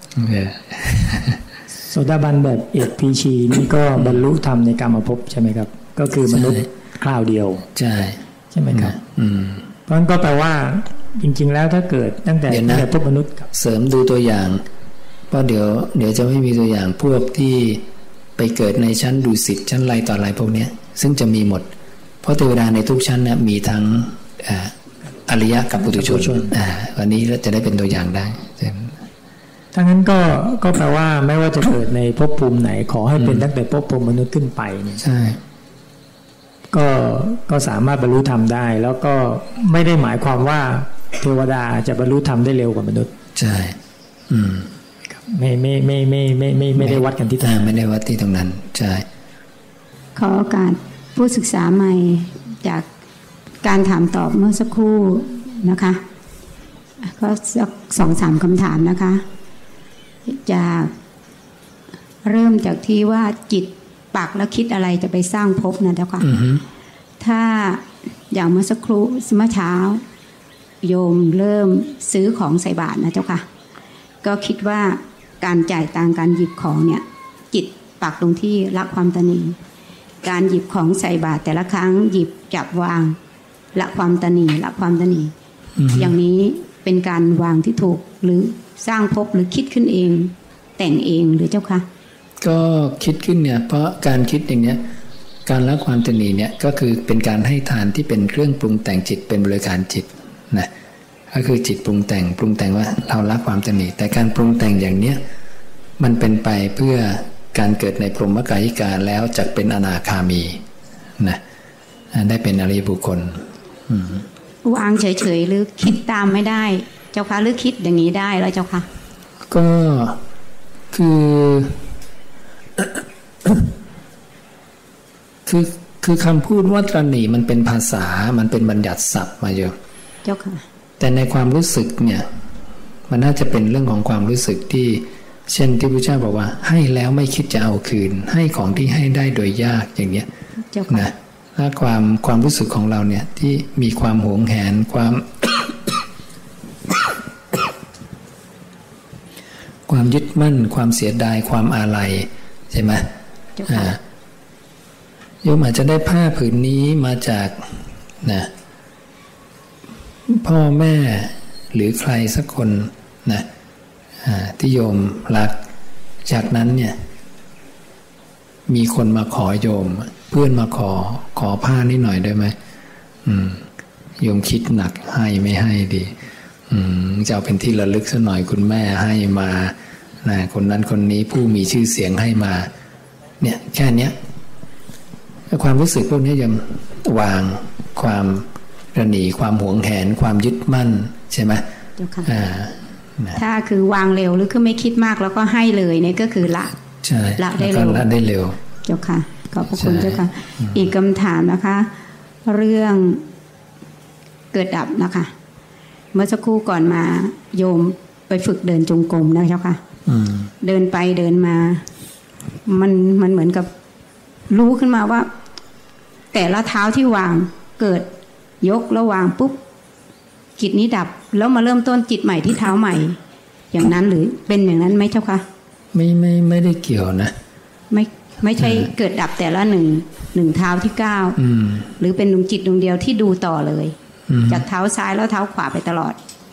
Speaker 3: โสดาบันแบบเอกพีชีนี่ก็บรรลุธรรมในกามภพใช่ไหมครับก็คือมนุษย์คราวเดียว
Speaker 2: ใช่
Speaker 3: ใช่ไหมครับเพราะนั้นก็แปลว่าจริงๆแล้วถ้าเกิดตั้งแต่ตั้งแต่พบมนุษย์
Speaker 2: เสริมดูตัวอย่างเพราะเดี๋ยวเดี๋ยวจะไม่มีตัวอย่างพวกที่ไปเกิดในชั้นดุสิตชั้นไรต่ออะไรพวกนี้ซึ่งจะมีหมดเพราะเทวดาในทุกชั้นนะมีทั้งอริยะกับปุถุชนวันนี้เราจะได้เป็นตัวอย่างได้
Speaker 3: ถ้างั้นก็ก็แปลว่าไม่ว่าจะเกิดในภพภูมิไหนขอให้เป็นตั้งแต่ภพภูมิมนุษย์ขึ้นไปเนี่ย
Speaker 2: ใช่
Speaker 3: ก็ก็สามารถบรรลุธรรมได้แล้วก็ไม่ได้หมายความว่าเทวดาจะบรรลุธรรมได้เร็วกว่ามนุษย์
Speaker 2: ใช่อืม
Speaker 3: ไม่ไม่ไม่ไม่ไม่ไม่ไม่ได้วัดกันที่ตรงนั้น
Speaker 2: ไม่ได้วัดที่ตรงนั้นใช่
Speaker 4: ขอโอกาสผู้ศึกษาใหม่จากการถามตอบเมื่อสักครู่นะคะก็สักสองสามคำถามนะคะจากเริ่มจากที่ว่าจิตปักแล้วคิดอะไรจะไปสร้างภพนะเจ้าค่ะ
Speaker 2: uh-huh.
Speaker 4: ถ้าอย่างเมื่อสักครู่เมื่อเช้าโยมเริ่มซื้อของใส่บาตรนะเจ้าค่ะก็คิดว่าการจ่ายตังค์การหยิบของเนี่ยจิตปักลงที่ละความตนีการหยิบของใส่บาตรแต่ละครั้งหยิบจับวางละความตนีละความตนี uh-huh. อย่างนี้เป็นการวางที่ถูกหรือสร้างภพหรือคิดขึ้นเองแต่งเองหรือเจ้าค่ะ
Speaker 2: ก็คิดขึ้นเนี่ยเพราะการคิดอย่างเนี้ยการละความตนีเนี่ยก็คือเป็นการให้ทานที่เป็นเครื่องปรุงแต่งจิตเป็นบริการจิตนะก็คือจิตปรุงแต่งปรุงแต่งว่าเราละความตนีแต่การปรุงแต่งอย่างเนี้ยมันเป็นไปเพื่อการเกิดในพรหมกายิกาแล้วจะเป็นอนาคามีนะได้เป็นอริยบุคคล
Speaker 4: วางเฉยๆหรือคิดตามไม่ได้เจ้าค่ะหรือคิดอย่างนี้ได้แล้วเจ้าค่ะ
Speaker 2: ก็คือคือคือคำพูดว่าตระหนี่มันเป็นภาษามันเป็นบัญญัติศัพท์มาเยอะ
Speaker 4: เจ้าค่ะ
Speaker 2: แต่ในความรู้สึกเนี่ยมันน่าจะเป็นเรื่องของความรู้สึกที่เช่นที่พระเจ้าบอกว่าให้แล้วไม่คิดจะเอาคืนให้ของที่ให้ได้โดยยากอย่างเนี้ยนะถ้าความความรู้สึกของเราเนี่ยที่มีความหวงแหนความ ความยึดมั่นความเสียดายความอาลัยใช่ไหมโยมอาจจะได้ผ้าผืนนี้มาจากนะพ่อแม่หรือใครสักคนนะที่โยมรักจากนั้นเนี่ยมีคนมาขอโยมเพื่อนมาขอขอผ้านิดหน่อยได้ไหมโยมคิดหนักให้ไม่ให้ดีจะเอาเป็นที่ระลึกสักหน่อยคุณแม่ให้มานะคนนั้นคนนี้ผู้มีชื่อเสียงให้มาเนี่ยแค่เนี้ยความรู้สึกพวกนี้ยังวางความระหนี่ความหวงแหนความยึดมั่นใช่ไหม
Speaker 4: ถ้าคือวางเร็วหรือคือไม่คิดมากแล้วก็ให้เลยเนี่ยก็คือละ
Speaker 2: ละได้เร็วละได้เร็ว
Speaker 4: เจ้าค่ะขอบพระคุณเจ้าค่ะอีกคำถามนะคะเรื่องเกิดดับนะคะเมื่อสักครู่ก่อนมาโยมไปฝึกเดินจงกรมนะเจ้าค่ะเดินไปเดินมามันมันเหมือนกับรู้ขึ้นมาว่าแต่ละเท้าที่วางเกิดยกแล้ววางปุ๊บจิตนี้ดับแล้วมาเริ่มต้นจิตใหม่ที่เท้าใหม่อย่างนั้นหรือเป็นอย่างนั้นไหมเจ้าค่ะ
Speaker 2: ไม่ไม่ไม่ได้เกี่ยวนะ
Speaker 4: ไม่ไม่ใช่เกิดดับแต่ละหนึ่งหนึ่งเท้าที่เก้าหรือเป็นดวงจิตดวงเดียวที่ดูต่อเลยจากเท้าซ้ายแล้วเท้าขวาไปตลอด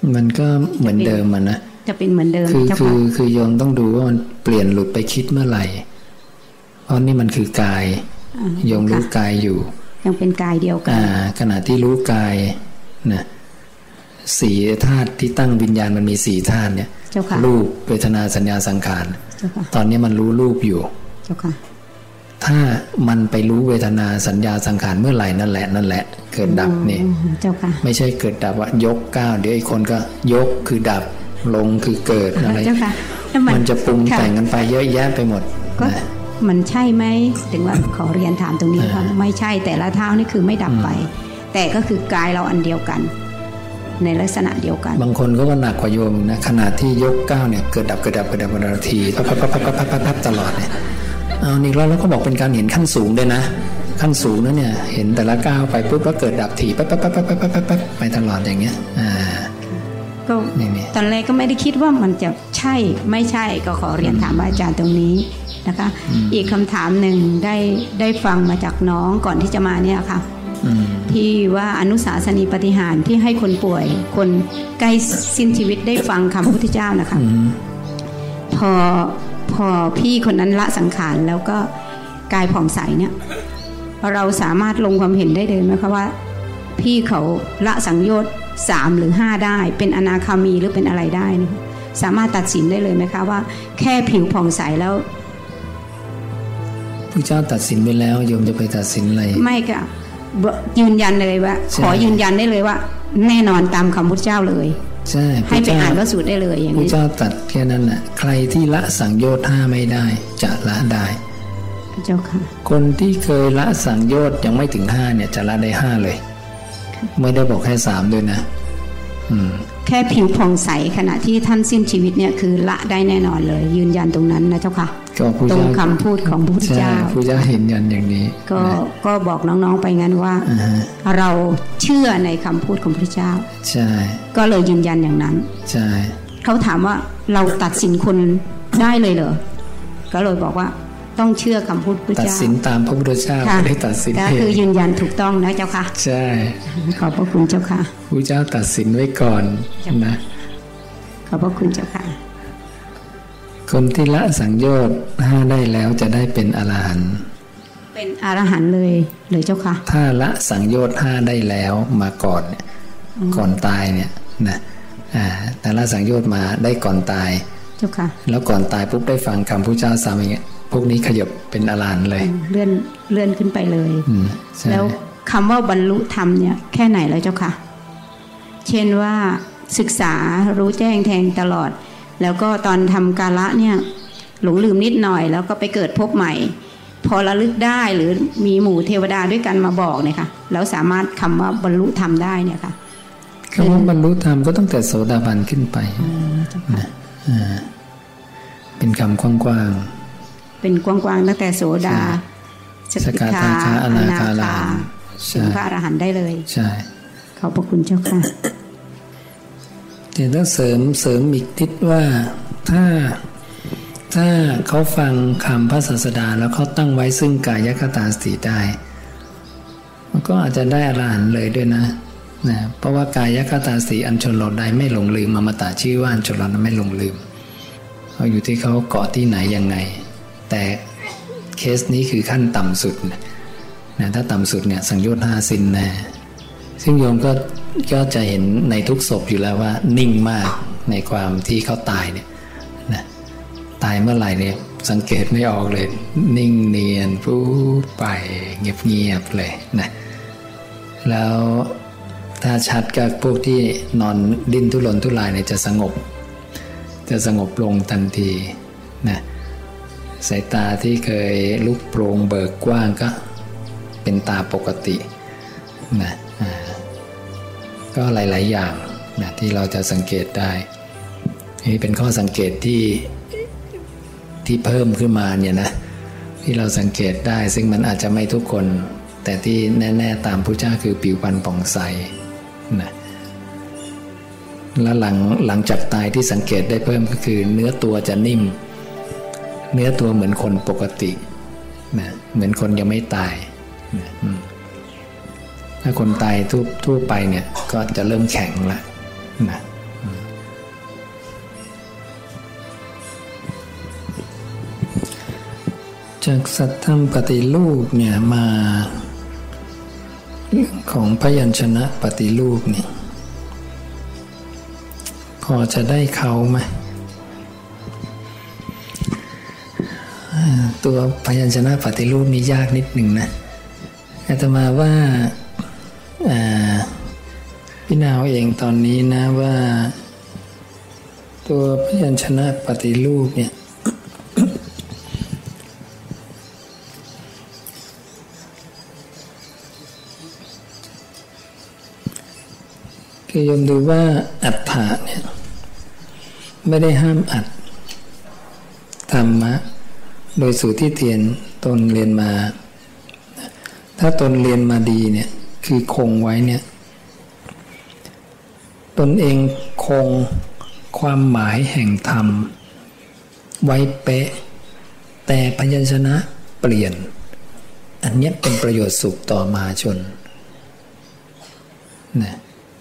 Speaker 2: มันก็เหมือนเดิมมันนะ
Speaker 4: จะเป็นเหมือนเดิม
Speaker 2: คือคือคือโยมต้องดูว่ามันเปลี่ยนหลุดไปคิดเมื่อไหร่เพราะนี่มันคือกายโยมรู้กายอยู่
Speaker 4: ยังเป็นกายเดียวกัน
Speaker 2: อ่าขณะที่รู้กายนะสี่ธาตุที่ตั้งวิญญาณมันมีสี่ธาตุเนี่ยรูปเวทนาสัญญาสังขารตอนนี้มันรู้รูปอยู่
Speaker 4: เจ้าค่ะ
Speaker 2: ถ้ามันไปรู้เวทนาสัญญาสังขารเมื่อไหร่นั่นแหละนั่นแหละเกิดดับนี่
Speaker 4: เจ้าค่ะ
Speaker 2: ไม่ใช่เกิดดับว่ายกก้าวเดี๋ยวอีกคนก็ยกคือดับลงคือเกิดอะไรมันจะปรุงแต่งกันไปเยอะแยะไปหมด
Speaker 4: นะมันใช่ไหมถึงว่าขอเรียนถามตรงนี้ครับไม่ใช่แต่ละเท้านี่คือไม่ดับไปแต่ก็คือกายเราอันเดียวกันในลักษณะเดียวกัน
Speaker 2: บางคนก็ว่าหนักกว่าโยมนะขนาดที่ยกก้าวเนี่ยเกิดดับเกิดดับเกิดดับนาทีพับพับพับพับพับพับตลอดเนี่ยเอานี่แล้วเราก็บอกเป็นการเห็นขั้นสูงด้วยนะขั้นสูงนั้นเนี่ยเห็นแต่ละก้าวไปปุ๊บแล้วเกิดดับทีปั๊บปั๊บปั๊บปั๊บปั๊บปั๊บปั๊บไปตลอดอย่างเงี้ยอ่า
Speaker 4: ก็ตอนแรกก็ไม่ได้คิดว่ามันจะใช่ไม่ใช่ก็ขอเรียนถามอาจารย์ตรงนี้นะคะอีกคำถามหนึ่งได้ได้ฟังมาจากน้องก่อนที่จะมาเนี่ยค่ะที่ว่าอนุสาสนีปฏิหารที่ให้คนป่วยคนใกล้สิ้นชีวิตได้ฟังคำพุทธเจ้านะคะพอพอพี่คนนั้นละสังขารแล้วก็กายผ่องใสเนี่ยเราสามารถลงความเห็นได้เลยไหมคะว่าพี่เขาละสังโยชน์สามหรือห้าได้เป็นอนาคามีหรือเป็นอะไรได้นะสามารถตัดสินได้เลยไหมคะว่าแค่ผิวผ่องใสแล้ว
Speaker 2: พระเจ้าตัดสินไปแล้วโยมจะไปตัดสินอะไร
Speaker 4: ไม่ค่ะยืนยันเลยว่าขอยืนยันได้เลยว่าแน่นอนตามคำพุทธเจ้าเลย
Speaker 2: ใช่
Speaker 4: ให้ไปอ่านพระสูตรได้เลยอย่างนี้
Speaker 2: พระเจ้าตัดแค่นั้นน่ะใครที่ละสังโยชน์ห้าไม่ได้จะละได้
Speaker 4: เจ้าค่ะ
Speaker 2: คนที่เคยละสังโยชน์ยังไม่ถึงห้าเนี่ยจะละได้ห้าเลยไม่ได้บอกแค่สามด้วยนะอืม
Speaker 4: แค่ผิวผ่องใสขณะที่ท่านสิ้นชีวิตเนี่ยคือละได้แน่นอนเลยยืนยันตรงนั้นนะเจ้าค่ะตรงคำพูดของพระพุทธเจ้า
Speaker 2: พระเจ้าเห็นยันอย่างนี้
Speaker 4: ก็ก็บอกน้องๆไปงั้นว่าเราเชื่อในคำพูดของพระเจ้า
Speaker 2: ใช่
Speaker 4: ก็เลยยืนยันอย่างนั้น
Speaker 2: ใช่
Speaker 4: เขาถามว่าเราตัดสินคนได้เลยเหรอก็เลยบอกว่าต้องเชื่อคำพูดพระเจ้า
Speaker 2: ตัดสินตามพระพุทธเจ้าไม่ได้ตัดสิน
Speaker 4: ก็คือยืนยันถูกต้องนะเจ้าค่ะ
Speaker 2: ใช่
Speaker 4: ขอบพระคุณเจ้าค่ะ
Speaker 2: พระเจ้าตัดสินไว้ก่อนนะ
Speaker 4: ขอบพระคุณเจ้าค่ะ
Speaker 2: คนที่ละสังโยชน์ห้าได้แล้วจะได้เป็นอรหันต์
Speaker 4: เป็นอรหันต์เลยเลยเจ้าค่ะ
Speaker 2: ถ้าละสังโยชน์ห้าได้แล้วมาก่อนเนี่ยก่อนตายเนี่ยนะอ่าแต่ละสังโยชน์มาได้ก่อนตาย
Speaker 4: เจ้าค่ะ
Speaker 2: แล้วก่อนตายปุ๊บได้ฟังคำพระเจ้าซ้ำอย่างเงี้ยพวกนี้ขยับเป็นอรหันต์เลย
Speaker 4: เลื่อนเลื่อนขึ้นไปเลยแล้วคำว่าบรรลุธรรมเนี่ยแค่ไหนแล้วเจ้าค่ะเช่นว่าศึกษารู้แจ้งแทงตลอดแล้วก็ตอนทำกาละเนี่ยหลงลืมนิดหน่อยแล้วก็ไปเกิดพบใหม่พอระลึกได้หรือมีหมู่เทวดาด้วยกันมาบอกเนี่ยค่ะแล้วสามารถคำว่าบรรลุธรรมได้เนี่ยค่ะ
Speaker 2: คำว่าบรรลุธรรมก็ตั้งแต่โสดาบันขึ้นไปนะเป็นคำกว้าง
Speaker 4: ๆเป็นกว้างๆตั้งแต่โสดา
Speaker 2: สกทาคาอนาคาลา
Speaker 4: ถึงพระอรหันต์ได้เลย
Speaker 2: ใช่
Speaker 4: ขอบพระคุณเจ้าค่ะ
Speaker 2: แต่ต้องเสริมเสริมอีกนิดว่าถ้าถ้าเขาฟังคำพระศาสดาแล้วเขาตั้งไว้ซึ่งกายคตาสติได้มันก็อาจจะได้อรหันต์เลยด้วยนะนะเพราะว่ากายคตาสติอันชนเราได้ไม่หลงลืมอมตะชื่อว่าอันชนเราไม่หลงลืมเขาอยู่ที่เขาเกาะที่ไหนยังไงแต่เคสนี้คือขั้นต่ำสุดนะถ้าต่ำสุดเนี่ยสังโยชน์ห้าสิ้นแน่ซึ่งโยมก็ก็จะเห็นในทุกศพอยู่แล้วว่านิ่งมากในความที่เขาตายเนี่ยนะตายเมื่อไหร่เนี่ยสังเกตไม่ออกเลยนิ่งเนียนปุ๊บไปเงียบๆเลยนะแล้วถ้าชัดกับพวกที่นอนดิ้นทุรนทุรายเนี่ยจะสงบจะสงบลงทันทีนะสายตาที่เคยลุกโปร่งเบิกกว้างก็เป็นตาปกตินะก็หลายๆอย่างนะที่เราจะสังเกตได้นี่เป็นข้อสังเกตที่ที่เพิ่มขึ้นมาเนี่ยนะที่เราสังเกตได้ซึ่งมันอาจจะไม่ทุกคนแต่ที่แน่ๆตามพระเจ้าคือผิวพรรณผ่องใสนะแล้วหลังหลังจากตายที่สังเกตได้เพิ่มก็คือเนื้อตัวจะนิ่มเนื้อตัวเหมือนคนปกตินะเหมือนคนยังไม่ตายนะถ้าคนตายทั่วทั่วไปเนี่ยก็จะเริ่มแข็งแล้วนะจากสัทธรรมปฏิรูปเนี่ยมาเรื่องของพยัญชนะปฏิรูปนี่พอจะได้เขาไหมตัวพยัญชนะปฏิรูปนี่ยากนิดหนึ่งนะอาตมาว่าพี่นาวเองตอนนี้นะว่าตัวพยัญชนะปฏิรูปเนี่ยคือโยมดูว่าอัฏฐะเนี่ยไม่ได้ห้ามอัดธรรมะโดยสูตรที่เทียนตนเรียนมาถ้าตนเรียนมาดีเนี่ยคือคงไว้เนี่ยตนเองคงความหมายแห่งธรรมไว้เป๊ะแต่พยัญชนะเปลี่ยนอันนี้เป็นประโยชน์สุขต่อมหาชนนะ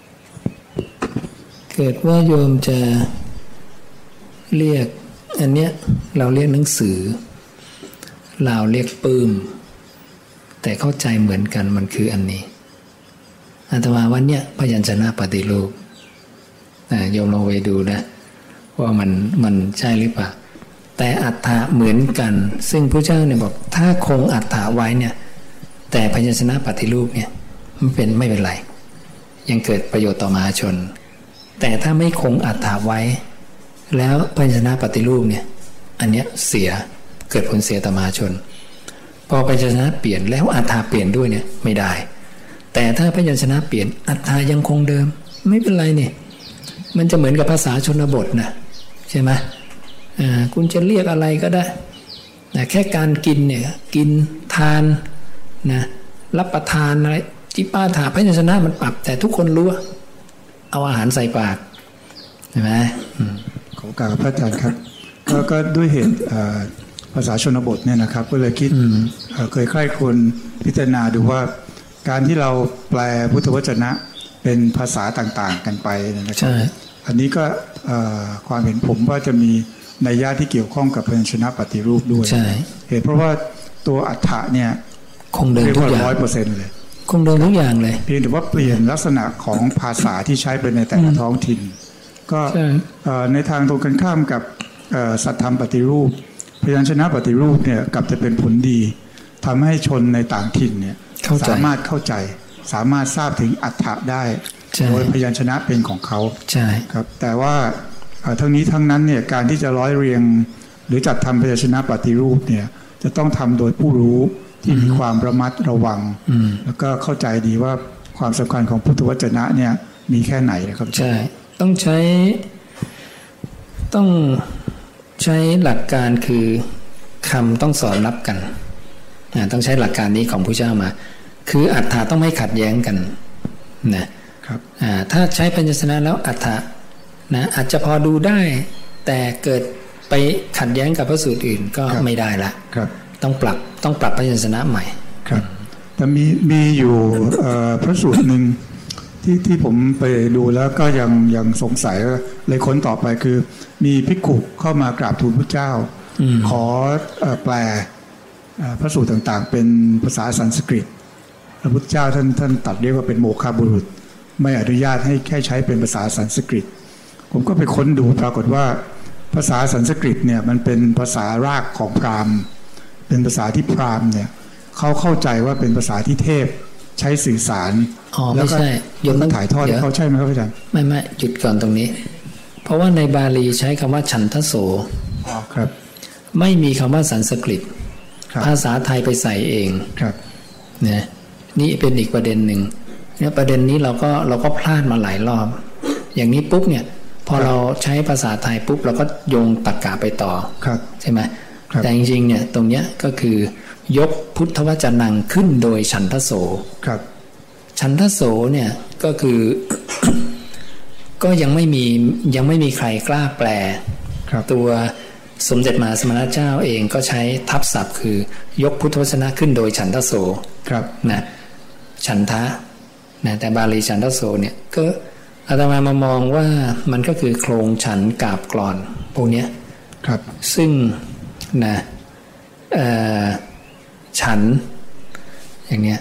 Speaker 2: เกิดว่าโยมจะเรียกอันเนี้ยเราเรียกหนังสือเราเรียกปื้มแต่เข้าใจเหมือนกันมันคืออันนี้อาตมาวันเนี้ยพยัญชนะปฏิรูปนะโยมลองไปดูนะว่ามันมันใช่หรือเปล่าแต่อัฏฐะเหมือนกันซึ่งพระเจ้าเนี่ยบอกถ้าคงอัฏฐะไว้เนี่ยแต่พยัญชนะปฏิรูปเนี่ยมันเป็นไม่เป็นไรยังเกิดประโยชน์ต่อมหาชนแต่ถ้าไม่คงอัฏฐะไว้แล้วพยัญชนะปฏิรูปเนี่ยอันเนี้ยเสียเกิดผลเสียต่อมหาชนพอพยัญชนะเปลี่ยนแล้วอัฏฐะเปลี่ยนด้วยเนี่ยไม่ได้แต่ถ้าพยัญชนะเปลี่ยนอัฏฐะยังคงเดิมไม่เป็นไรเนี่ยมันจะเหมือนกับภาษาชนบทนะใช่ไหมอ่าคุณจะเรียกอะไรก็ได้นะแค่การกินเนี่ยกินทานนะรับประทานอะไรจิปาถะพยัญชนะมันปรับแต่ทุกคนรู้เอาอาหารใส่ปากใช่ไหม
Speaker 1: ขอกราบพระอาจารย์ครับก็ก็ด้วยเหตุภาษาชนบทเนี่ยนะครับก็เลยคิดเคยใคร่ครวญพิจารณาดูว่าการที่เราแปลพุทธวจนะเป็นภาษาต่างๆกันไปนะครับอันนี้ก็ความเห็นผมว่าจะมีนัยยะที่เกี่ยวข้องกับพยัญชนะปฏิรูปด้วยเหตุเพราะว่าตัวอัฏฐะเนี่ย
Speaker 2: คงเดิมทุกอย่าง
Speaker 1: ร้อยเปอร์เซ็นต์เลย
Speaker 2: คงเดิมทุกอย่างเลย
Speaker 1: เพียงแต่ว่าเปลี่ยนลักษณะของภาษาที่ใช้ไปในแต่ละท้องถิ่นก็ในทางตรงกันข้ามกับสัทธรรมปฏิรูปพยัญชนะปฏิรูปเนี่ยกลับจะเป็นผลดีทำให้ชนในต่างถิ่นเนี่ยสามารถเข้าใจสามารถทราบถึงอัฏฐะได้โดยพยัญชนะเป็นของเขา
Speaker 2: ใช่
Speaker 1: ครับแต่ว่าทั้งนี้ทั้งนั้นเนี่ยการที่จะร้อยเรียงหรือจัดทำพยัญชนะปฏิรูปเนี่ยจะต้องทำโดยผู้รู้ที่มีความระมัดระวังแล้วก็เข้าใจดีว่าความสำคัญของพุทธวจนะเนี่ยมีแค่ไหนนะครับ
Speaker 2: ใช่ต้องใช้ต้องใช้หลักการคือคำต้องสอนรับกันต้องใช้หลักการนี้ของพระเจ้ามาคืออัฏฐะต้องไม่ขัดแย้งกันนะครับถ้าใช้พยัญชนะแล้วอัฏฐะนะอาจจะพอดูได้แต่เกิดไปขัดแย้งกับพระสูตรอื่นก็ไม่ได้ละต้องปรับต้องปรับพยัญชนะใหม่
Speaker 1: ครับแต่มีมีอยู่พระสูตรหนึ่งที่ที่ผมไปดูแล้วก็ยังยังสงสัยเลยค้นต่อไปคือมีภิกขุเข้ามากราบทูลพระเจ้าขอแปลพระสูตรต่างๆเป็นภาษาสันสกฤตพระพุทธเจ้าท่านท่านตรัสเรียกว่าเป็นโมฆะบุรุษไม่อนุญาตให้แค่ใช้เป็นภาษาสันสกฤตผมก็ไปค้นดูปรากฏว่าภาษาสันสกฤตเนี่ยมันเป็นภาษารากของพราหมณ์เป็นภาษาที่พราหมณ์เนี่ยเขาเข้าใจว่าเป็นภาษาที่เทพใช้สื่อสาร
Speaker 2: แล้วก็
Speaker 1: ยนถ่ายทอดเขาใช่ไหมครับอาจารย์
Speaker 2: ไม่ไม่หยุดก่อนตรงนี้เพราะว่าในบาลีใช้คำว่าฉันทโส
Speaker 1: อ๋อครับ
Speaker 2: ไม่มีคำว่าสันสกฤตภาษาไทยไปใส่เอง
Speaker 1: ครับ
Speaker 2: เนี่ยนี่เป็นอีกประเด็นหนึ่งเนี่ยประเด็นนี้เราก็เราก็พลาดมาหลายรอบอย่างนี้ปุ๊บเนี่ยพอเราใช้ภาษาไทยปุ๊บเราก็โยงตรรกะไปต่อใช่ไหมแต่จริงๆเนี่ยตรงเนี้ยก็คือยกพุทธวจนังขึ้นโดยฉันทโส
Speaker 1: ครับ
Speaker 2: ฉันทโสเนี่ยก็คือ ก็ยังไม่มียังไม่มีใครกล้าแปลตัวสมเด็จมหาสมณเจ้าเองก็ใช้ทับศัพท์คือยกพุทธวจนะขึ้นโดยฉันทโส
Speaker 1: ครับ
Speaker 2: นะฉันทะนะแต่บาลีฉันทโสเนี่ยก็อาตมามามองว่ามันก็คือโครงฉันกาบกลอนพวกนี้
Speaker 1: ครับ
Speaker 2: ซึ่งนะฉันอย่างเนี้ย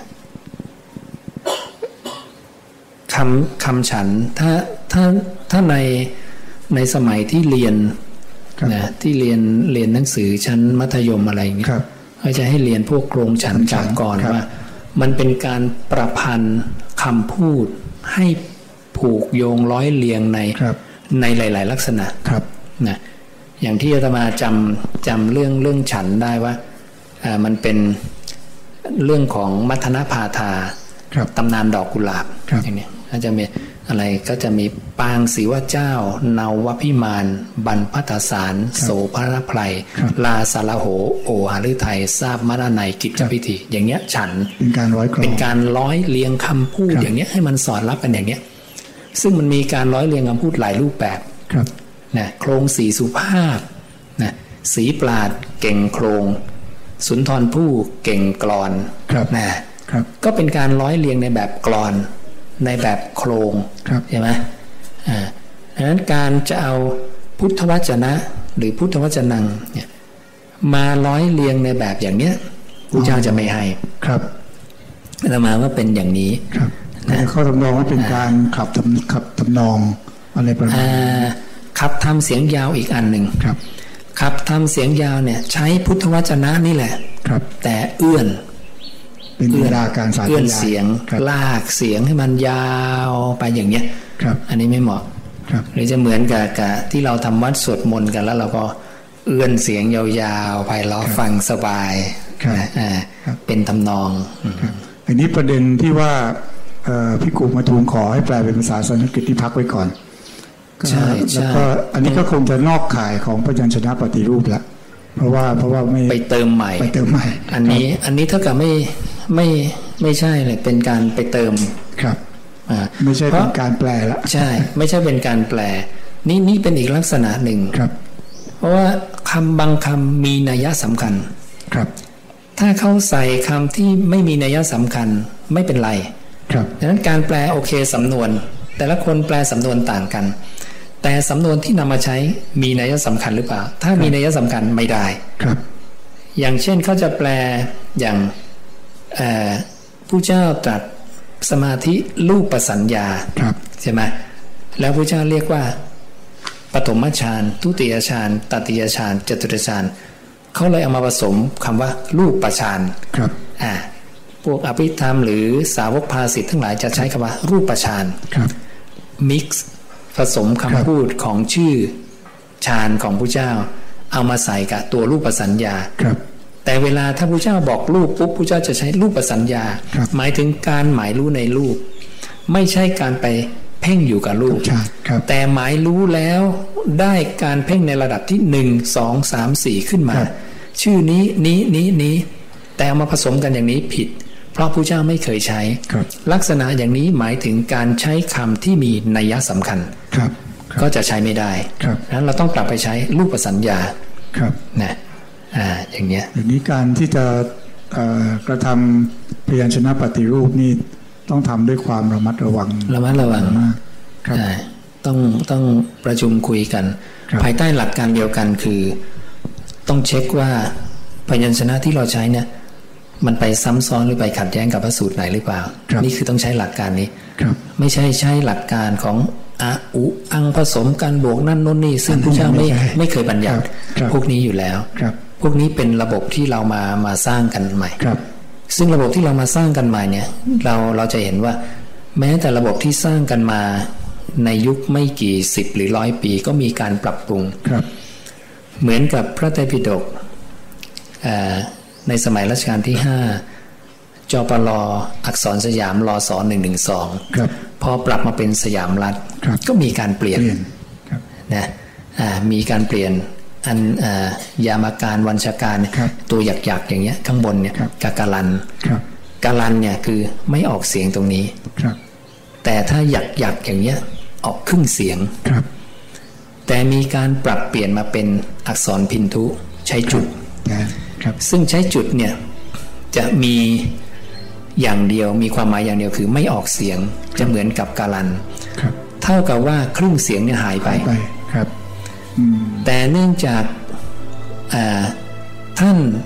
Speaker 2: คำคำฉันถ้าถ้าถ้าในในสมัยที่เรียนนะที่เรียนเรียนหนังสือชั้นมัธยมอะไรอย่างเงี้ยเขาจะให้เรียนพวกโครงฉันจากก่อนว่ามันเป็นการประพันธ์คำพูดให้ผูกโยงร้อยเรียงในในหลายๆลักษณะนะอย่างที่อาตมาจำจำเรื่องเรื่องฉันได้ว่าอ่ามันเป็นเรื่องของมัทนภาทาตำนานดอกกุหลาบอย่างนี้ก็จะมีอะไรก็จะมีปางศิวเจ้านาวพิมานบรรพัตสารโสภรไพรลาสารโหโอหฤทัยทราบมรณัยกิจพิธีอย่างเงี้ยฉัน
Speaker 1: เป็นการร้อย
Speaker 2: เป็นการร้อยเรียงคำพูดอย่างเงี้ยให้มันสอดรับกันอย่างเงี้ยซึ่งมันมีการร้อยเรียงคำพูดหลายรูปแบบนะโครงสีสุภาพนะสีปราดเก่งโครงสุนทรภู่เก่งกลอนนะก็เป็นการร้อยเรียงในแบบกลอนในแบบโครงใช่ไหมอ่าดังนั้นการจะเอาพุทธวจนะหรือพุทธวจนังเนี่ยมาร้อยเรียงในแบบอย่างเนี้ยพระเจ้าจะไม่ให้
Speaker 1: ครับ
Speaker 2: อาตมาว่าเป็นอย่างนี้
Speaker 1: ครับนะข้อทำนองว่าเป็นการขับทำขับทำนองอะไรประมาณ
Speaker 2: ขับทำเสียงยาวอีกอันหนึ่งครับขับทำเสียงยาวเนี่ยใช้พุทธวจนะนี่แหละครับแต่เอื้อน
Speaker 1: เป็นเวลาการสาธยาย
Speaker 2: เอื้อนเสียงลากเสียงให้มันยาวไปอย่างเงี้ย
Speaker 1: ครับ
Speaker 2: อันนี้ไม่เหมาะ
Speaker 1: ครับ
Speaker 2: หรือจะเหมือนกับกับที่เราทำวัดสวดมนต์กันแล้วเราก็เอื้อนเสียงยาวๆไปล้อฟังสบายอ่าเป็นทำนอง
Speaker 1: อันนี้ประเด็นที่ว่าพี่กูมาทูลขอให้แปลเป็นภาษาสันสกฤตที่พักไว้ก่อน
Speaker 2: ใช่
Speaker 1: แล้วก็อันนี้ก็คงจะนอกข่ายของพยัญชนะปฏิรูปแล้วเพราะว่าเพราะว่าไม่
Speaker 2: ไปเติมใหม่
Speaker 1: ไปเติมใหม่
Speaker 2: อันนี้อันนี้เท่ากับไม่ไม่ไม่ใช่เลยเป็นการไปเติม
Speaker 1: ครับอ่าไม่ใช่เป็นการแปลละ
Speaker 2: ใช่ไม่ใช่เป็นการแปลนี่นี่เป็นอีกลักษณะหนึ่ง
Speaker 1: ครับ
Speaker 2: เพราะว่าคำบางคำมีนัยสำคัญ
Speaker 1: ครับ
Speaker 2: ถ้าเขาใส่คำที่ไม่มีนัยสำคัญไม่เป็นไร
Speaker 1: ครับ
Speaker 2: ดังนั้นการแปลโอเคสำนวนแต่ละคนแปลสำนวนต่างกันแต่สำนวนที่นำมาใช้มีนัยสำคัญหรือเปล่าถ้ามีนัยสำคัญไม่ได้
Speaker 1: ครับ
Speaker 2: อย่างเช่นเขาจะแปลอย่างผู้เจ้าตรัสสมาธิรูปสัญญาใช่ไหมแล้วผู้เจ้าเรียกว่าปฐมฌานทุติยฌานตติยฌานจตุตฌานเขาเลยเอามาผสมคำว่ารูปฌาน
Speaker 1: ครับ
Speaker 2: อ่าพวกอภิธรรมหรือสาวกภาสิทธ์ทั้งหลายจะใช้คำว่ารูปฌาน
Speaker 1: ครับ
Speaker 2: มิกซ์ผสมคำพูดของชื่อฌานของผู้เจ้าเอามาใส่กับตัวรูปสัญญา
Speaker 1: ครับ
Speaker 2: แต่เวลาถ้าผู้เจ้าบอกรูปปุ๊บผู้เจ้าจะใช้รูปสัญญาหมายถึงการหมายรู้ในรูปไม่ใช่การไปเพ่งอยู่กับรูปแต่หมายรู้แล้วได้การเพ่งในระดับที่หนึ่งสองสามสี่ขึ้นมาชื่อนี้นี้นี้นี้แต่เอามาผสมกันอย่างนี้ผิดเพราะผู้เจ้าไม่เคยใช้ลักษณะอย่างนี้หมายถึงการใช้คำที่มีนัยสำคัญก็จะใช้ไม่ได้ดังนั้นเราต้องกลับไปใช้รูปสัญญานะอ่าอย่างเงี้ย
Speaker 1: อย่างนี้การที่จะกระทำพยัญชนะปฏิรูปนี่ต้องทำด้วยความระมัดระวัง
Speaker 2: ระมัดระวังมากครับต้องต้องประชุมคุยกันภายใต้หลักการเดียวกันคือต้องเช็คว่าพยัญชนะที่เราใช้เนี่ยมันไปซ้ำซ้อนหรือไปขัดแย้งกับพระสูตรไหนหรือเปล่านี่คือต้องใช้หลักการนี้ไม่ใช่ใช้หลักการของอะอุอังผสมกันบวกนั่นโน่นนี่ซึ่งพระเจ้าไม่ไม่เคยบัญญัติพวกนี้อยู่แล้วพวกนี้เป็นระบบที่เรามามาสร้างกันใหม่ซึ่งระบบที่เรามาสร้างกันใหม่เนี่ยเราเราจะเห็นว่าแม้แต่ระบบที่สร้างกันมาในยุคไม่กี่สิบหรือร้อยปีก็มีการปรับปรุงเหมือนกับพระไตรปิฎกในสมัยรัชกาลที่ห้าจปลอักษรสยามรศหนึ่งหนึ่งสองพอปรับมาเป็นสยามรัฐก็มีการเปลี่ยนนะมีการเปลี่ยนอันยามาการวัญชการตัวหยักๆอย่างเงี้ยข้างบนเนี่ยกากาลันกาลันเนี่ยคือไม่ออกเสียงตรงนี้แต่ถ้าหยักๆอย่างเงี้ยออกครึ่งเสียงแต่มีการปรับเปลี่ยนมาเป็นอักษรพินทุใช้จุดซึ่งใช้จุดเนี่ยจะมีอย่างเดียวมีความหมายอย่างเดียวคือไม่ออกเสียงจะเหมือนกับกาลันเท่ากับว่าครึ่งเสียงเนี่ยหายไป
Speaker 1: ครับ
Speaker 2: แต่เนื่องจากท่าน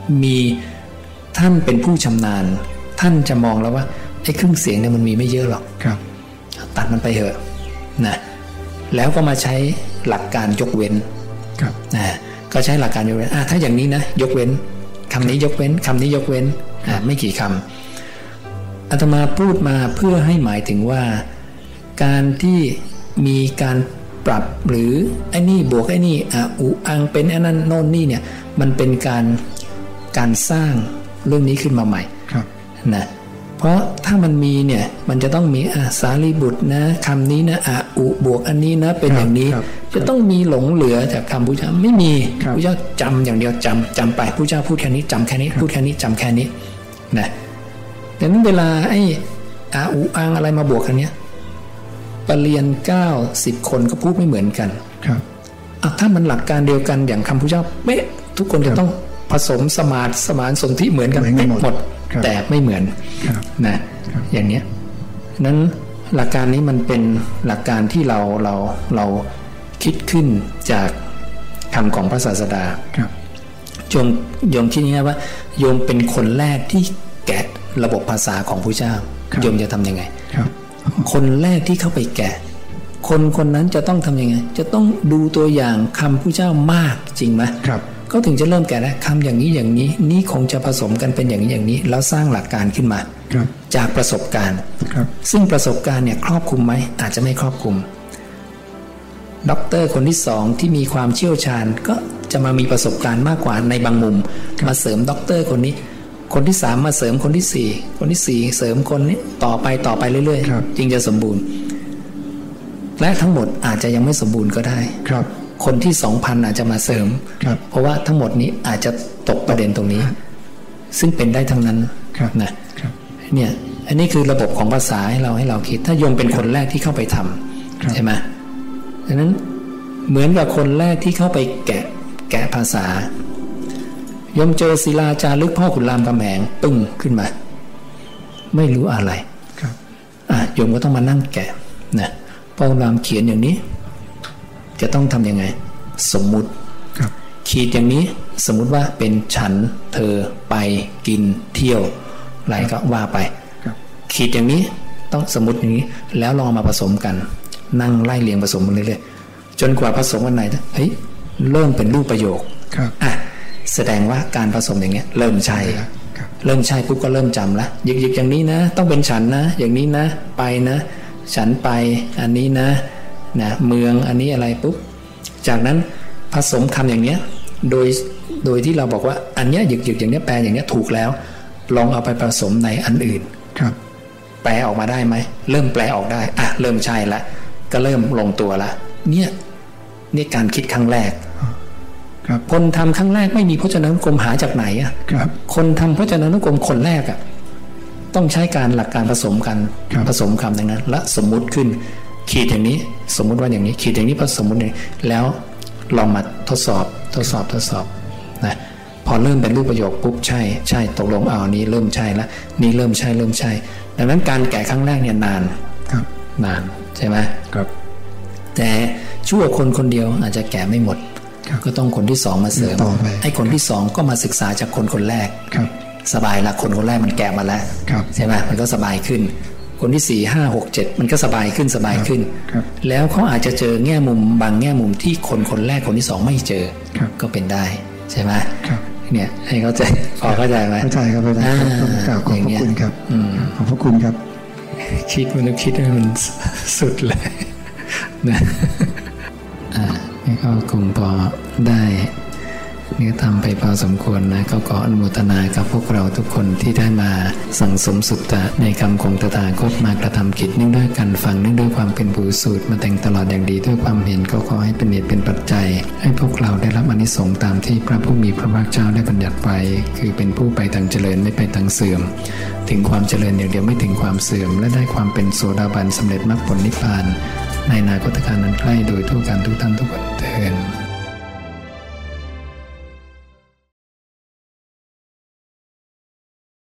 Speaker 2: มีท่านเป็นผู้ชำนาญท่านจะมองแล้วว่าไอ้เครื่องเสียงเนี่ยมันมีไม่เยอะหรอก
Speaker 1: ครับ
Speaker 2: ตัดมันไปเถอะนะแล้วก็มาใช้หลักการยกเว้น
Speaker 1: ครับ
Speaker 2: นะก็ใช้หลักการยกเว้นอ่ะถ้าอย่างนี้นะยกเว้นคำนี้ยกเว้นคำนี้ยกเว้นอ่ะไม่กี่คำอาตมาพูดมาเพื่อให้หมายถึงว่าการที่มีการปรับหรือไอ้นี่บวกไอ้นี่อ่ะอุอังเป็นไอ้นั่นโน่นนี่เนี่ยมันเป็นการการสร้างเรื่องนี้ขึ้นมาใหม่นะเพราะถ้ามันมีเนี่ยมันจะต้องมีอ่ะสารีบุตรนะคำนี้นะอ่ะอุบวกอันนี้นะเป็นอย่างนี้จะต้องมีหลงเหลือจากคำพุทธเจ้าไม่มีพุทธเจ้าจำอย่างเดียวจำจำไปพุทธเจ้าพูดแค่นี้จำแค่นี้พูดแค่นี้จำแค่นี้นะแต่นั้นเวลาไอ้อาอุอังอะไรมาบวกกันเนี้ยปรริญญาเก้าสิบคนก็พูดไม่เหมือนกัน
Speaker 1: ครับ
Speaker 2: อ่ะถ้ามันหลักการเดียวกันอย่างคำพุทธเจ้าเป๊ะทุกคนจะต้องผสมสมาธิสมานสนธิเหมือนกันเป๊ะหมดแต่ไม่เหมือนนะอย่างเนี้ยนั้นหลักการนี้มันเป็นหลักการที่เราเราเราคิดขึ้นจากคำของพระศาสดาโยมโยมคิดง่ายๆว่าโยมเป็นคนแรกที่แกะระบบภาษาของพระเจ้าโยมจะทำยังไงคนแรกที่เข้าไปแกะคนคนนั้นจะต้องทำยังไงจะต้องดูตัวอย่างคำพระเจ้ามากจริงไหมก็ถึงจะเริ่มแกะได้คำอย่างนี้อย่างนี้นี่คงจะผสมกันเป็นอย่างนี้อย่างนี้แล้วสร้างหลักการขึ้นมาจากประสบการณ์ซึ่งประสบการณ์เนี่ยครอบคลุมไหมอาจจะไม่ครอบคลุมด็อกเตอร์คนที่สองที่มีความเชี่ยวชาญก็จะมามีประสบการณ์มากกว่าในบางมุมมาเสริมด็อกเตอร์คนนี้คนที่สามมาเสริมคนที่สี่คนที่สี่เสริมคนนี้ต่อไปต่อไปเรื่อยๆจึงจะสมบูรณ์และทั้งหมดอาจจะยังไม่สมบูรณ์ก็ได้
Speaker 1: ครับ
Speaker 2: คนที่ สองพัน อาจจะมาเสริมเพราะว่าทั้งหมดนี้อาจจะตกประเด็นตรงนี้ซึ่งเป็นได้ทั้งนั้นนะเนี่ยอันนี้คือระบบของภาษาให้เราให้เราคิดถ้าโยมเป็นคนแรกที่เข้าไปทำใช่ไหมดังนั้นเหมือนกับคนแรกที่เข้าไปแกะแกะภาษาโยมเจอศิลาจารึกพ่อขุนรามคำแหงปึ้งขึ้นมาไม่รู้อะไรอ่ะโยมก็ต้องมานั่งแกะนะพ่อขุนรามเขียนอย่างนี้จะต้องทำยังไงสมมุติขีดอย่างนี้สมมุติว่าเป็นฉันเธอไปกินเที่ยวอะไรก็ว่าไปขีดอย่างนี้ต้องสมมุติอย่างนี้แล้วลองมาผสมกันนั่งไล่เรียงผสมกันเรื่อยๆจนกว่าผสมกันไหนเฮ้ยเริ่มเป็นรูปประโยคอ่ะแสดงว่าการผสมอย่างเงี้ยเริ่มใช่เริ่มใช่ปุ๊บก็เริ่มจำละหยิกๆอย่างนี้นะต้องเป็นฉันนะอย่างนี้นะไปนะฉันไปอันนี้นะนะเมืองอันนี้อะไรปุ๊บจากนั้นผสมคำอย่างเนี้ยโดยโดยที่เราบอกว่าอันเนี้ยหยิกๆอย่างเนี้ยแปลอย่างเนี้ยถูกแล้วลองเอาไปผสมในอันอื่น
Speaker 1: ครับ
Speaker 2: แปลออกมาได้ไหมเริ่มแปลออกได้อ่ะเริ่มใช่ละก็เริ่มลงตัวละเนี่ยนี่การคิดครั้งแรกคนทำครั้งแรกไม่มีพจนานุกรมหาจากไหนอ่ะคนทำพจนานุกรมคนแรกอ่ะต้องใช้การหลักการผสมกันผสมคำอย่างนั้นและสมมุติขึ้นขีดอย่างนี้สมมุติว่าอย่างนี้ขีดอย่างนี้ผสมมุติอย่างนี้แล้วลองมาทดสอบทดสอบทดสอบนะพอเริ่มเป็นรูปประโยคปุ๊บใช่ใช่ตกลงเอานี้เริ่มใช่แล้วนี่เริ่มใช่เริ่มใช่ดังนั้นการแกะครั้งแรกเนี่ยนานนานใช่ไหม
Speaker 1: ครับ
Speaker 2: แต่ชั่วคนคนเดียวอาจจะแกะไม่หมดก็ต้องคนที่สองมาเสริมไอ้คนที่สองก็มาศึกษาจากคนคนแรกสบายละคนคนแรกมันแกะมาแล้วใช่ไหมมันก็สบายขึ้นคนที่สี่ห้าหกเจ็ดมันก็สบายขึ้นสบายขึ้นแล้วเขาอาจจะเจอแง่มุมบางแง่มุมที่คนคนแรกคนที่สองไม่เจอก็เป็นได้ใช่ไหมเนี่ยให้เข้าใจพอเข้าใจไหม
Speaker 1: เข้าใจครับอาจารย์ขอบพระคุณครับขอบพระคุณครับ
Speaker 2: คิดมันคิดให้มันสุดเลยนะอ่าก็คงพอได้เนื้อทำไปพอสมควรนะก็ขออนุโมทนากับพวกเราทุกคนที่ได้มาสั่งสมสุตตะในคำของตถาคตมากระทำกิจเนื่องด้วยการฟังเนื่องด้วยความเป็นผู้สูตรมาแต่งตลอดอย่างดีด้วยความเห็นก็ขอให้เป็นเหตุเป็นปัจจัยให้พวกเราได้รับอานิสงส์ตามที่พระผู้มีพระภาคเจ้าได้บัญญัติไว้คือเป็นผู้ไปทางเจริญไม่ไปทางเสื่อมถึงความเจริญอย่างเดียวไม่ถึงความเสื่อมและได้ความเป็นโสดาบันสำเร็จมรรคผลนิพพานในอนาคตการนั้นใกล้โดยทั่วกันทุกท่านทุกคนเทอญ